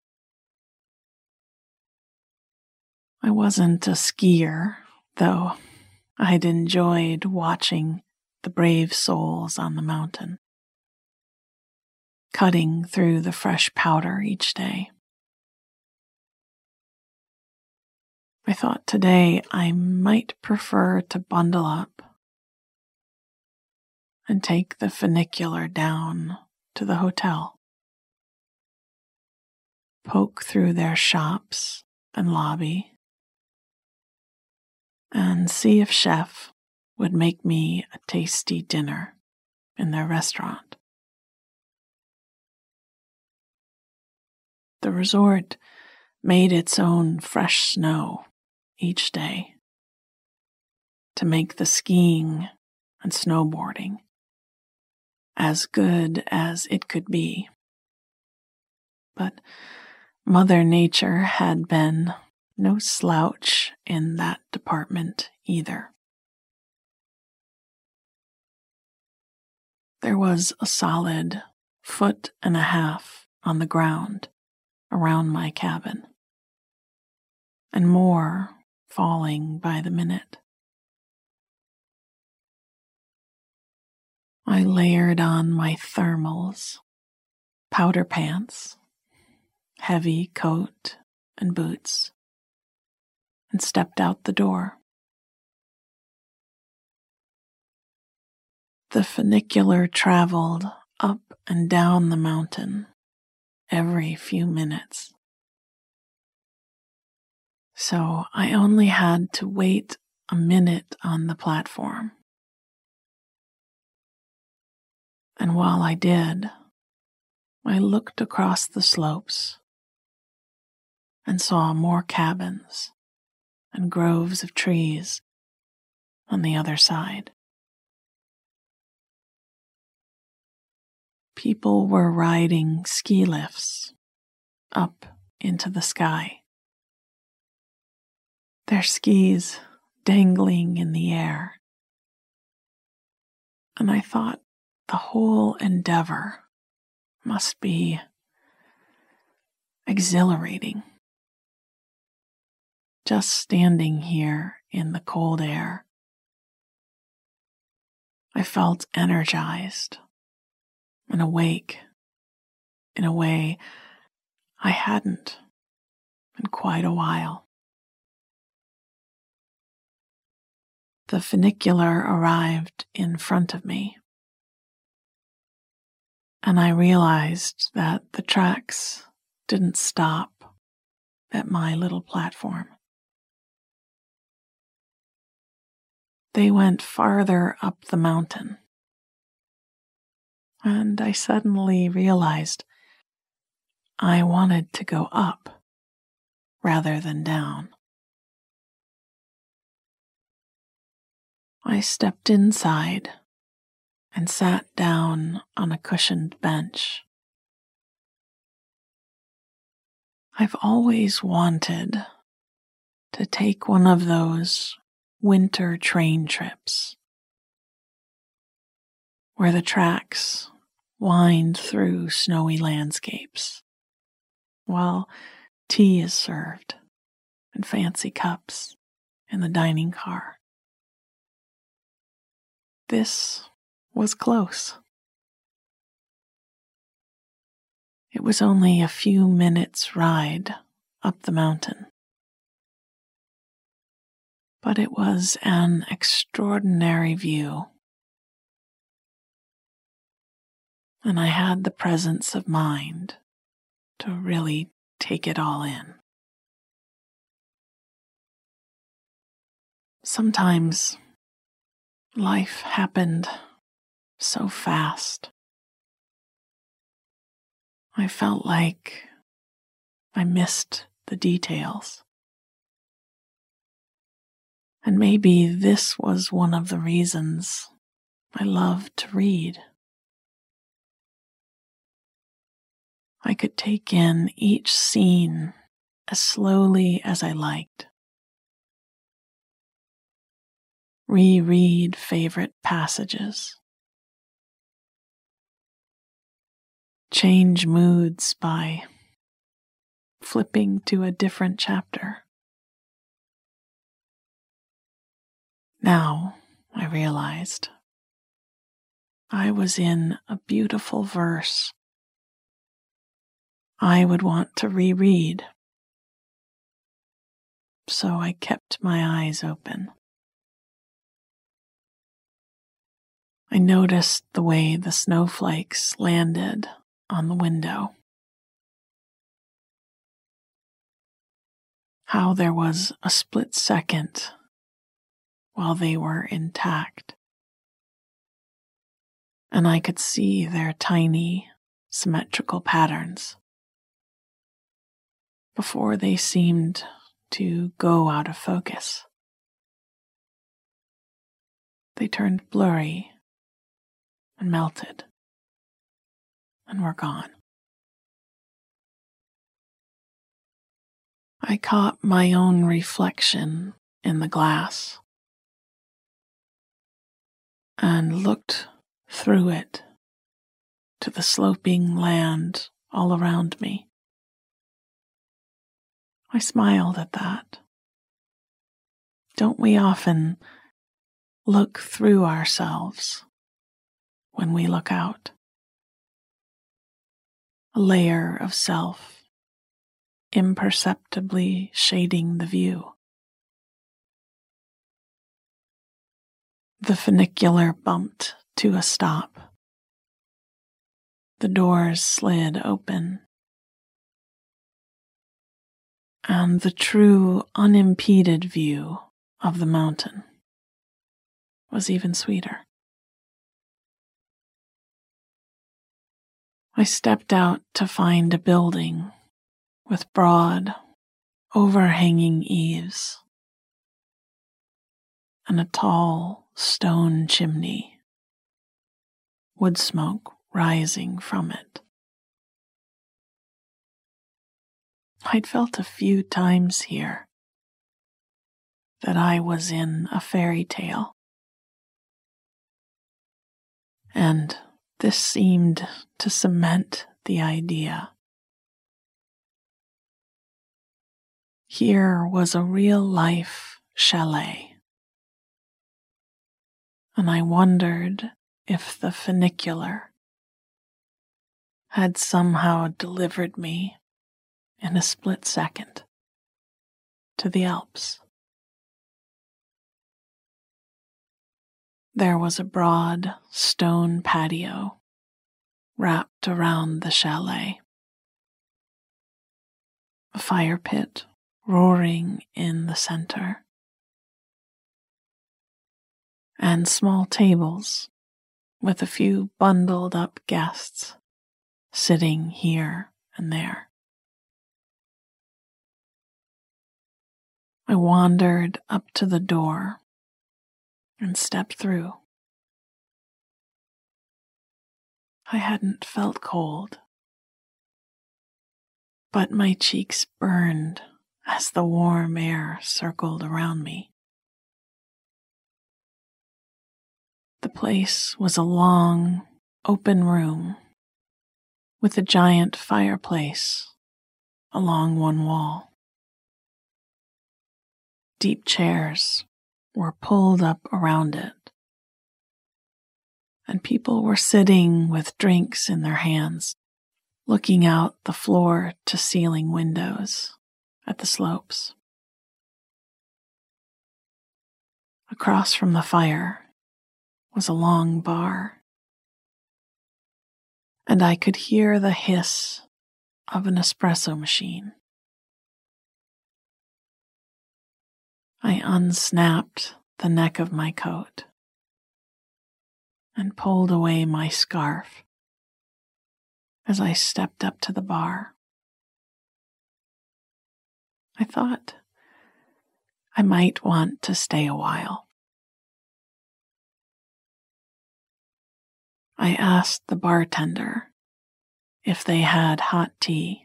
I wasn't a skier, though I'd enjoyed watching the brave souls on the mountain, cutting through the fresh powder each day. I thought today I might prefer to bundle up and take the funicular down to the hotel, poke through their shops and lobby, and see if Chef would make me a tasty dinner in their restaurant. The resort made its own fresh snow each day to make the skiing and snowboarding as good as it could be. But Mother Nature had been no slouch in that department either. There was a solid 1.5 feet on the ground around my cabin, and more falling by the minute. I layered on my thermals, powder pants, heavy coat and boots, and stepped out the door. The funicular traveled up and down the mountain every few minutes, so I only had to wait a minute on the platform. And while I did, I looked across the slopes and saw more cabins and groves of trees on the other side. People were riding ski lifts up into the sky, their skis dangling in the air. And I thought the whole endeavor must be exhilarating. Just standing here in the cold air, I felt energized and awake in a way I hadn't in quite a while. The funicular arrived in front of me, and I realized that the tracks didn't stop at my little platform. They went farther up the mountain, and I suddenly realized I wanted to go up rather than down. I stepped inside and sat down on a cushioned bench. I've always wanted to take one of those winter train trips where the tracks wind through snowy landscapes while tea is served in fancy cups in the dining car. This was close. It was only a few minutes' ride up the mountain, but it was an extraordinary view, and I had the presence of mind to really take it all in. Sometimes life happened so fast. I felt like I missed the details. And maybe this was one of the reasons I loved to read. I could take in each scene as slowly as I liked. Reread favorite passages. Change moods by flipping to a different chapter. Now I realized I was in a beautiful verse I would want to reread, so I kept my eyes open. I noticed the way the snowflakes landed on the window, how there was a split second while they were intact, and I could see their tiny, symmetrical patterns before they seemed to go out of focus. They turned blurry and melted and were gone. I caught my own reflection in the glass and looked through it to the sloping land all around me. I smiled at that. Don't we often look through ourselves when we look out? A layer of self imperceptibly shading the view. The funicular bumped to a stop. The doors slid open, and the true unimpeded view of the mountain was even sweeter. I stepped out to find a building with broad, overhanging eaves and a tall stone chimney, wood smoke rising from it. I'd felt a few times here that I was in a fairy tale, and this seemed to cement the idea. Here was a real-life chalet, and I wondered if the funicular had somehow delivered me in a split second to the Alps. There was a broad stone patio wrapped around the chalet, a fire pit roaring in the center, and small tables with a few bundled up guests sitting here and there. I wandered up to the door and stepped through. I hadn't felt cold, but my cheeks burned as the warm air circled around me. The place was a long, open room with a giant fireplace along one wall. Deep chairs were pulled up around it, and people were sitting with drinks in their hands, looking out the floor-to-ceiling windows at the slopes. Across from the fire was a long bar, and I could hear the hiss of an espresso machine. I unsnapped the neck of my coat and pulled away my scarf as I stepped up to the bar. I thought I might want to stay a while. I asked the bartender if they had hot tea,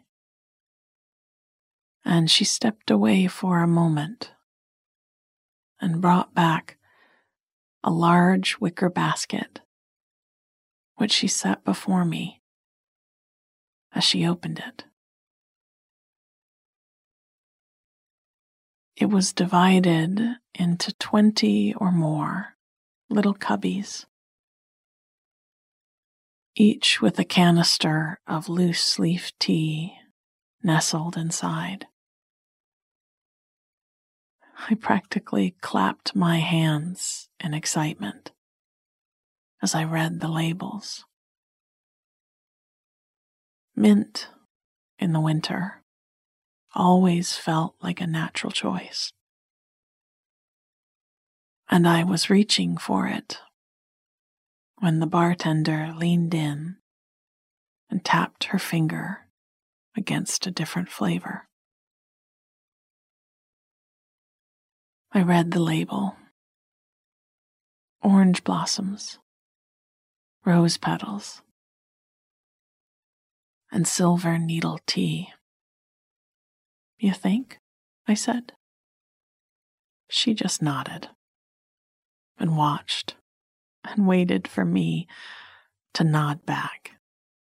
and she stepped away for a moment and brought back a large wicker basket, which she set before me as she opened it. It was divided into 20 or more little cubbies, each with a canister of loose-leaf tea nestled inside. I practically clapped my hands in excitement as I read the labels. Mint in the winter always felt like a natural choice, and I was reaching for it when the bartender leaned in and tapped her finger against a different flavor. I read the label: orange blossoms, rose petals, and silver needle tea. You think? I said. She just nodded and watched and waited for me to nod back.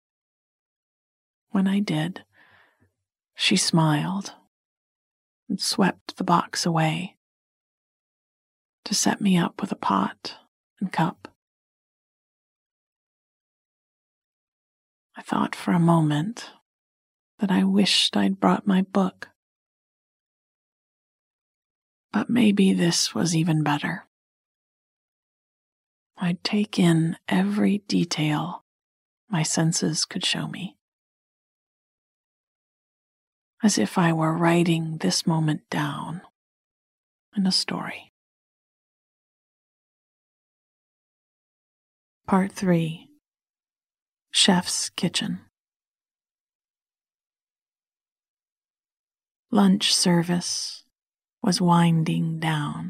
When I did, she smiled and swept the box away to set me up with a pot and cup. I thought for a moment that I wished I'd brought my book. But maybe this was even better. I'd take in every detail my senses could show me, as if I were writing this moment down in a story. Part 3. Chef's Kitchen. Lunch service was winding down,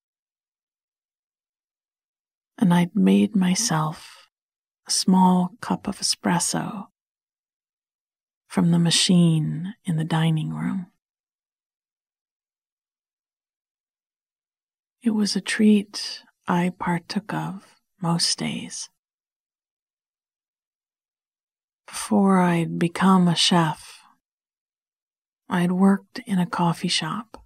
and I'd made myself a small cup of espresso from the machine in the dining room. It was a treat I partook of most days. Before I'd become a chef, I'd worked in a coffee shop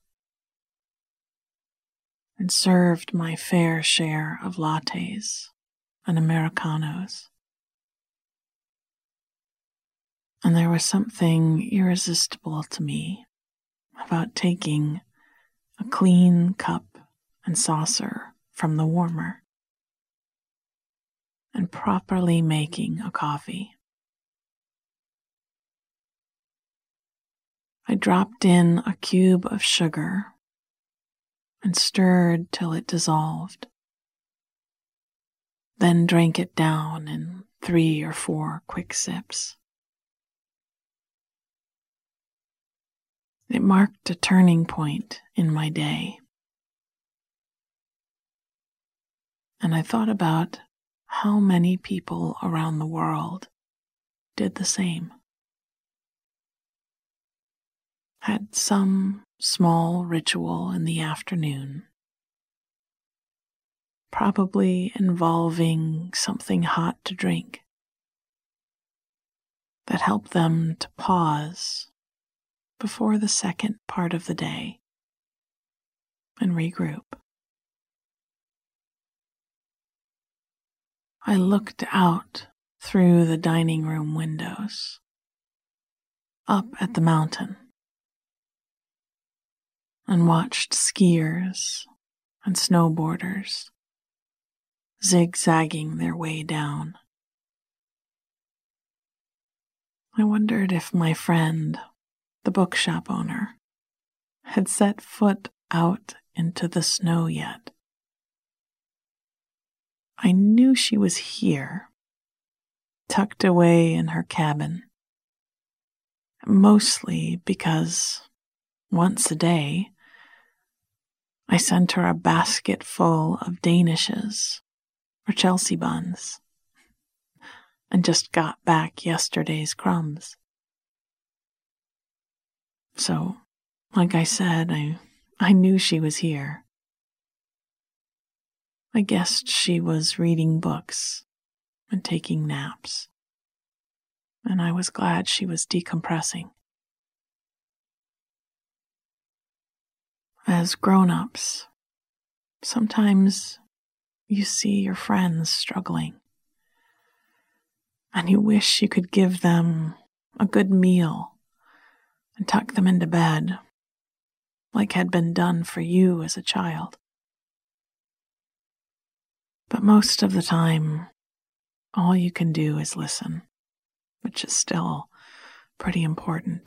and served my fair share of lattes and Americanos. And there was something irresistible to me about taking a clean cup and saucer from the warmer and properly making a coffee. I dropped in a cube of sugar and stirred till it dissolved, then drank it down in 3 or 4 quick sips. It marked a turning point in my day, and I thought about how many people around the world did the same. Had some small ritual in the afternoon, probably involving something hot to drink, that helped them to pause before the second part of the day and regroup. I looked out through the dining room windows, up at the mountain, and watched skiers and snowboarders zigzagging their way down. I wondered if my friend, the bookshop owner, had set foot out into the snow yet. I knew she was here, tucked away in her cabin, mostly because once a day I sent her a basket full of Danishes or Chelsea buns and just got back yesterday's crumbs. So, like I said, I knew she was here. I guessed she was reading books and taking naps, and I was glad she was decompressing. As grown-ups, sometimes you see your friends struggling, and you wish you could give them a good meal and tuck them into bed, like had been done for you as a child. But most of the time, all you can do is listen, which is still pretty important.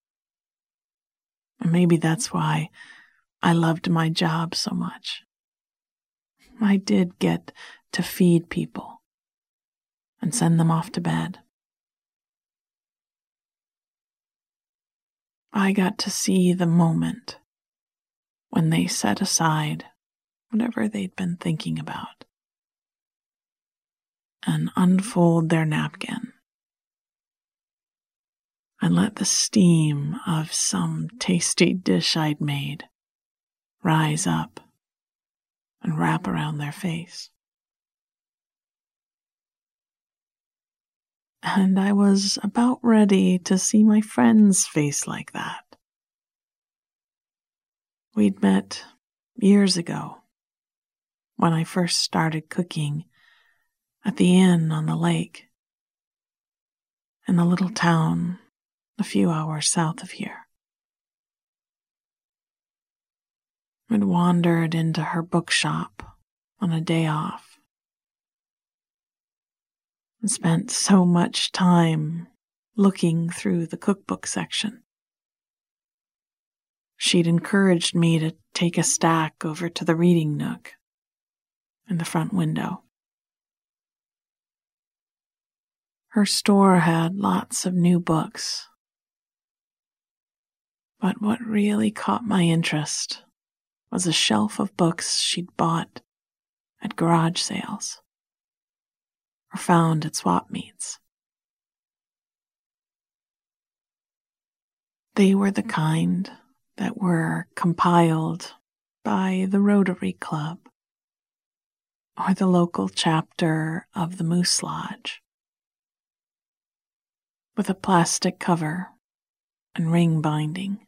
And maybe that's why I loved my job so much. I did get to feed people and send them off to bed. I got to see the moment when they set aside whatever they'd been thinking about and unfold their napkin and let the steam of some tasty dish I'd made rise up and wrap around their face. And I was about ready to see my friend's face like that. We'd met years ago when I first started cooking at the inn on the lake in a little town a few hours south of here. I'd wandered into her bookshop on a day off and spent so much time looking through the cookbook section. She'd encouraged me to take a stack over to the reading nook in the front window. Her store had lots of new books, but what really caught my interest was a shelf of books she'd bought at garage sales or found at swap meets. They were the kind that were compiled by the Rotary Club or the local chapter of the Moose Lodge, with a plastic cover and ring binding.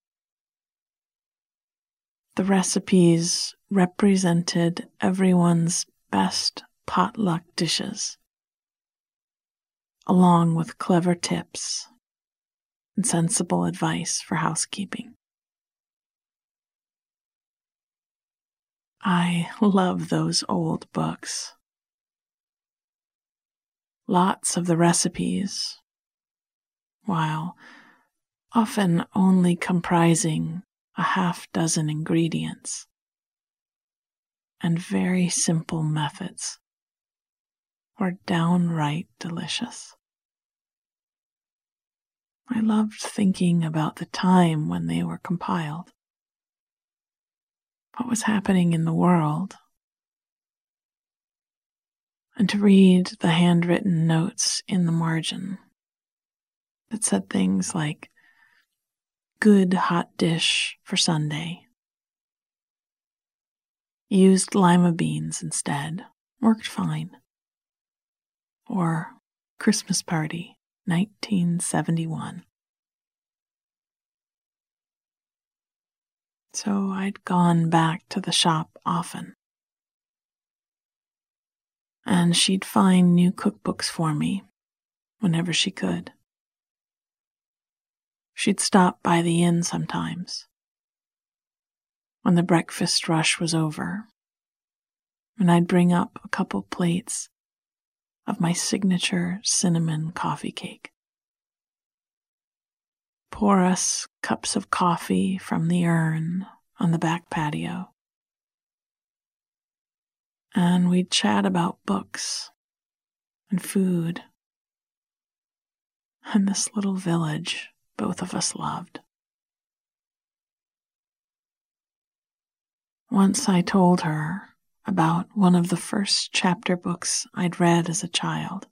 The recipes represented everyone's best potluck dishes, along with clever tips and sensible advice for housekeeping. I love those old books. Lots of the recipes, while often only comprising a half-dozen ingredients and very simple methods, were downright delicious. I loved thinking about the time when they were compiled, what was happening in the world, and to read the handwritten notes in the margin that said things like, "Good hot dish for Sunday." "Used lima beans instead, worked fine." Or "Christmas party, 1971. So I'd gone back to the shop often. And she'd find new cookbooks for me whenever she could. She'd stop by the inn sometimes when the breakfast rush was over, and I'd bring up a couple plates of my signature cinnamon coffee cake. Pour us cups of coffee from the urn on the back patio, and we'd chat about books and food and this little village both of us loved. Once I told her about one of the first chapter books I'd read as a child,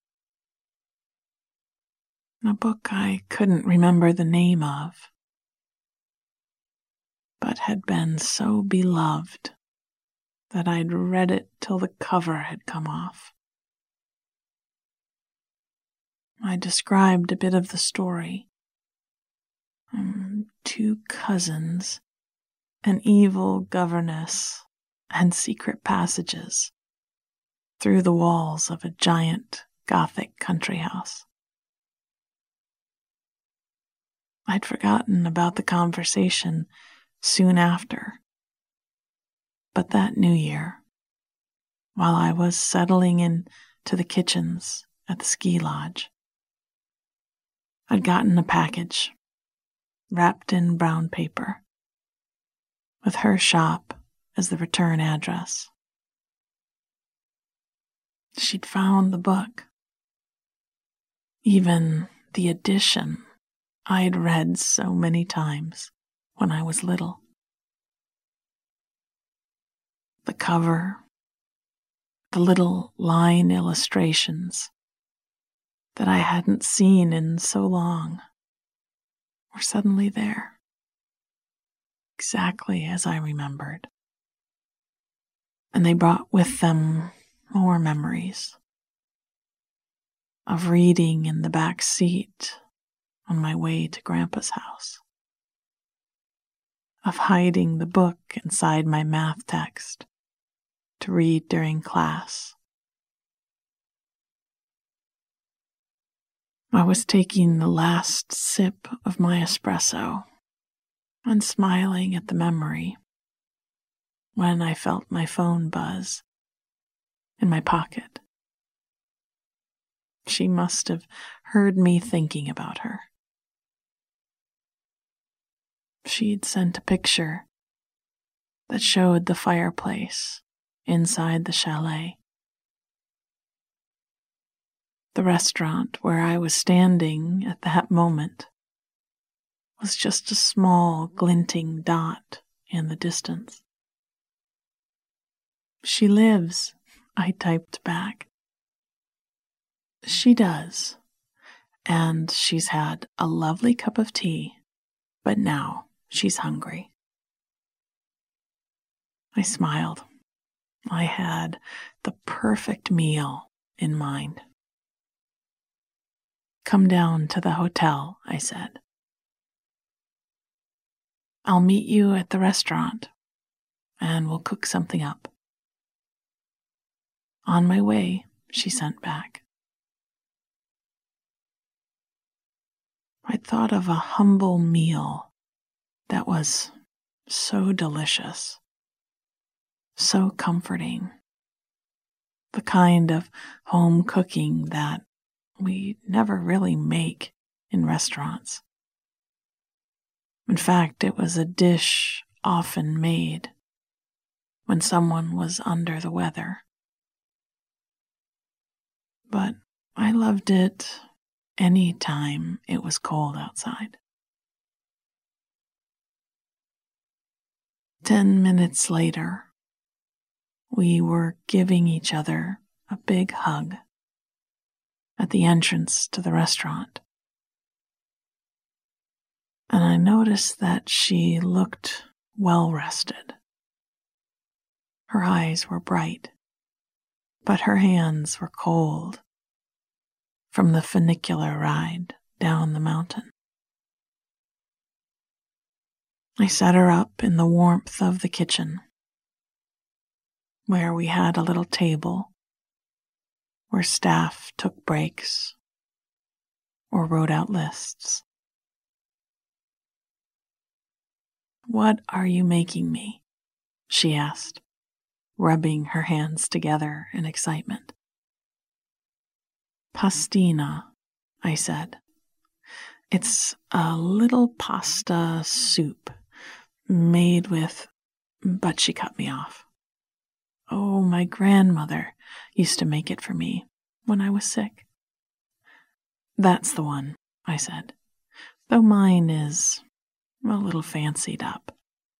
a book I couldn't remember the name of, but had been so beloved that I'd read it till the cover had come off. I described a bit of the story. Two cousins, an evil governess, and secret passages through the walls of a giant Gothic country house. I'd forgotten about the conversation soon after, but that New Year, while I was settling into the kitchens at the ski lodge, I'd gotten a package wrapped in brown paper with her shop as the return address. She'd found the book, even the edition I'd read so many times when I was little. The cover, the little line illustrations that I hadn't seen in so long, were suddenly there, exactly as I remembered. And they brought with them more memories of reading in the back seat on my way to Grandpa's house, of hiding the book inside my math text to read during class. I was taking the last sip of my espresso and smiling at the memory when I felt my phone buzz in my pocket. She must have heard me thinking about her. She'd sent a picture that showed the fireplace inside the chalet. The restaurant where I was standing at that moment was just a small glinting dot in the distance. "She lives," I typed back. "She does, and she's had a lovely cup of tea, but now she's hungry." I smiled. I had the perfect meal in mind. "Come down to the hotel," I said. "I'll meet you at the restaurant, and we'll cook something up." "On my way," she sent back. I thought of a humble meal that was so delicious, so comforting, the kind of home cooking that we never really make in restaurants. In fact, it was a dish often made when someone was under the weather. But I loved it any time it was cold outside. 10 minutes later, we were giving each other a big hug at the entrance to the restaurant. And I noticed that she looked well rested. Her eyes were bright, but her hands were cold from the funicular ride down the mountain. I set her up in the warmth of the kitchen, where we had a little table where staff took breaks or wrote out lists. "What are you making me?" she asked, rubbing her hands together in excitement. "Pastina," I said. "It's a little pasta soup made with..." But she cut me off. "Oh, my grandmother used to make it for me when I was sick." "That's the one," I said, "though mine is a little fancied up."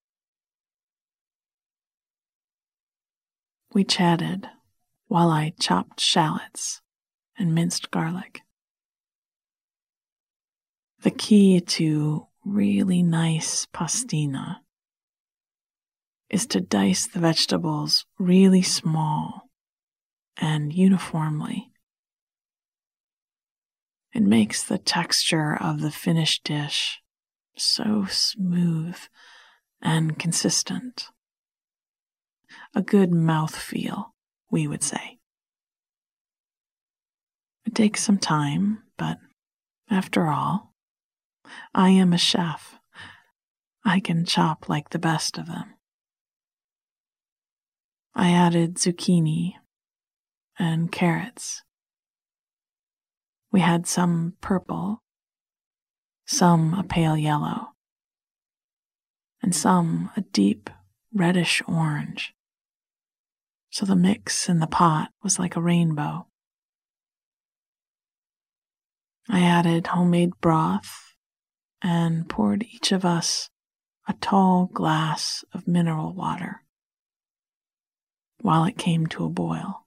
We chatted while I chopped shallots and minced garlic. The key to really nice pastina is to dice the vegetables really small and uniformly. It makes the texture of the finished dish so smooth and consistent. A good mouthfeel, we would say. It takes some time, but after all, I am a chef. I can chop like the best of them. I added zucchini and carrots. We had some purple, some a pale yellow, and some a deep reddish orange. So the mix in the pot was like a rainbow. I added homemade broth and poured each of us a tall glass of mineral water while it came to a boil.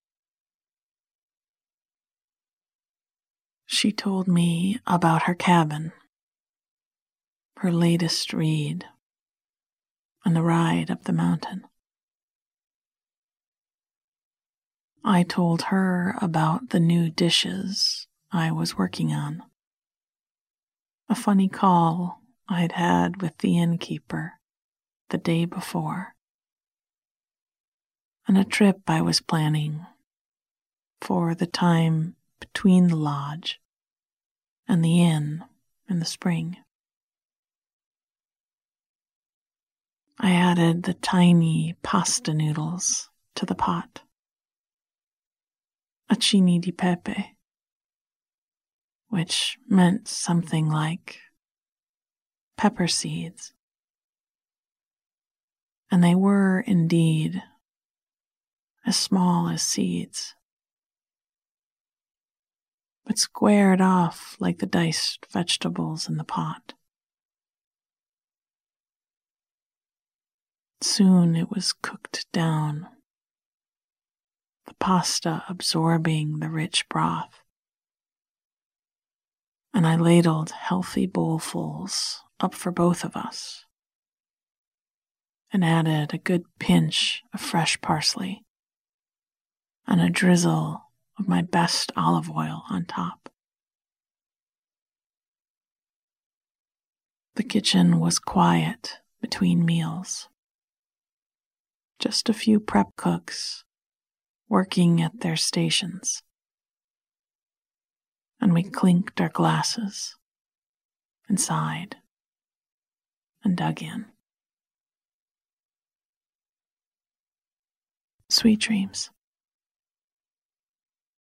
She told me about her cabin, her latest read, and the ride up the mountain. I told her about the new dishes I was working on, a funny call I'd had with the innkeeper the day before, and a trip I was planning for the time between the lodge and the inn in the spring. I added the tiny pasta noodles to the pot, acini di pepe, which meant something like pepper seeds. And they were indeed as small as seeds, but squared off like the diced vegetables in the pot. Soon it was cooked down, the pasta absorbing the rich broth, and I ladled healthy bowlfuls up for both of us and added a good pinch of fresh parsley and a drizzle of my best olive oil on top. The kitchen was quiet between meals. Just a few prep cooks working at their stations. And we clinked our glasses and sighed and dug in. Sweet dreams.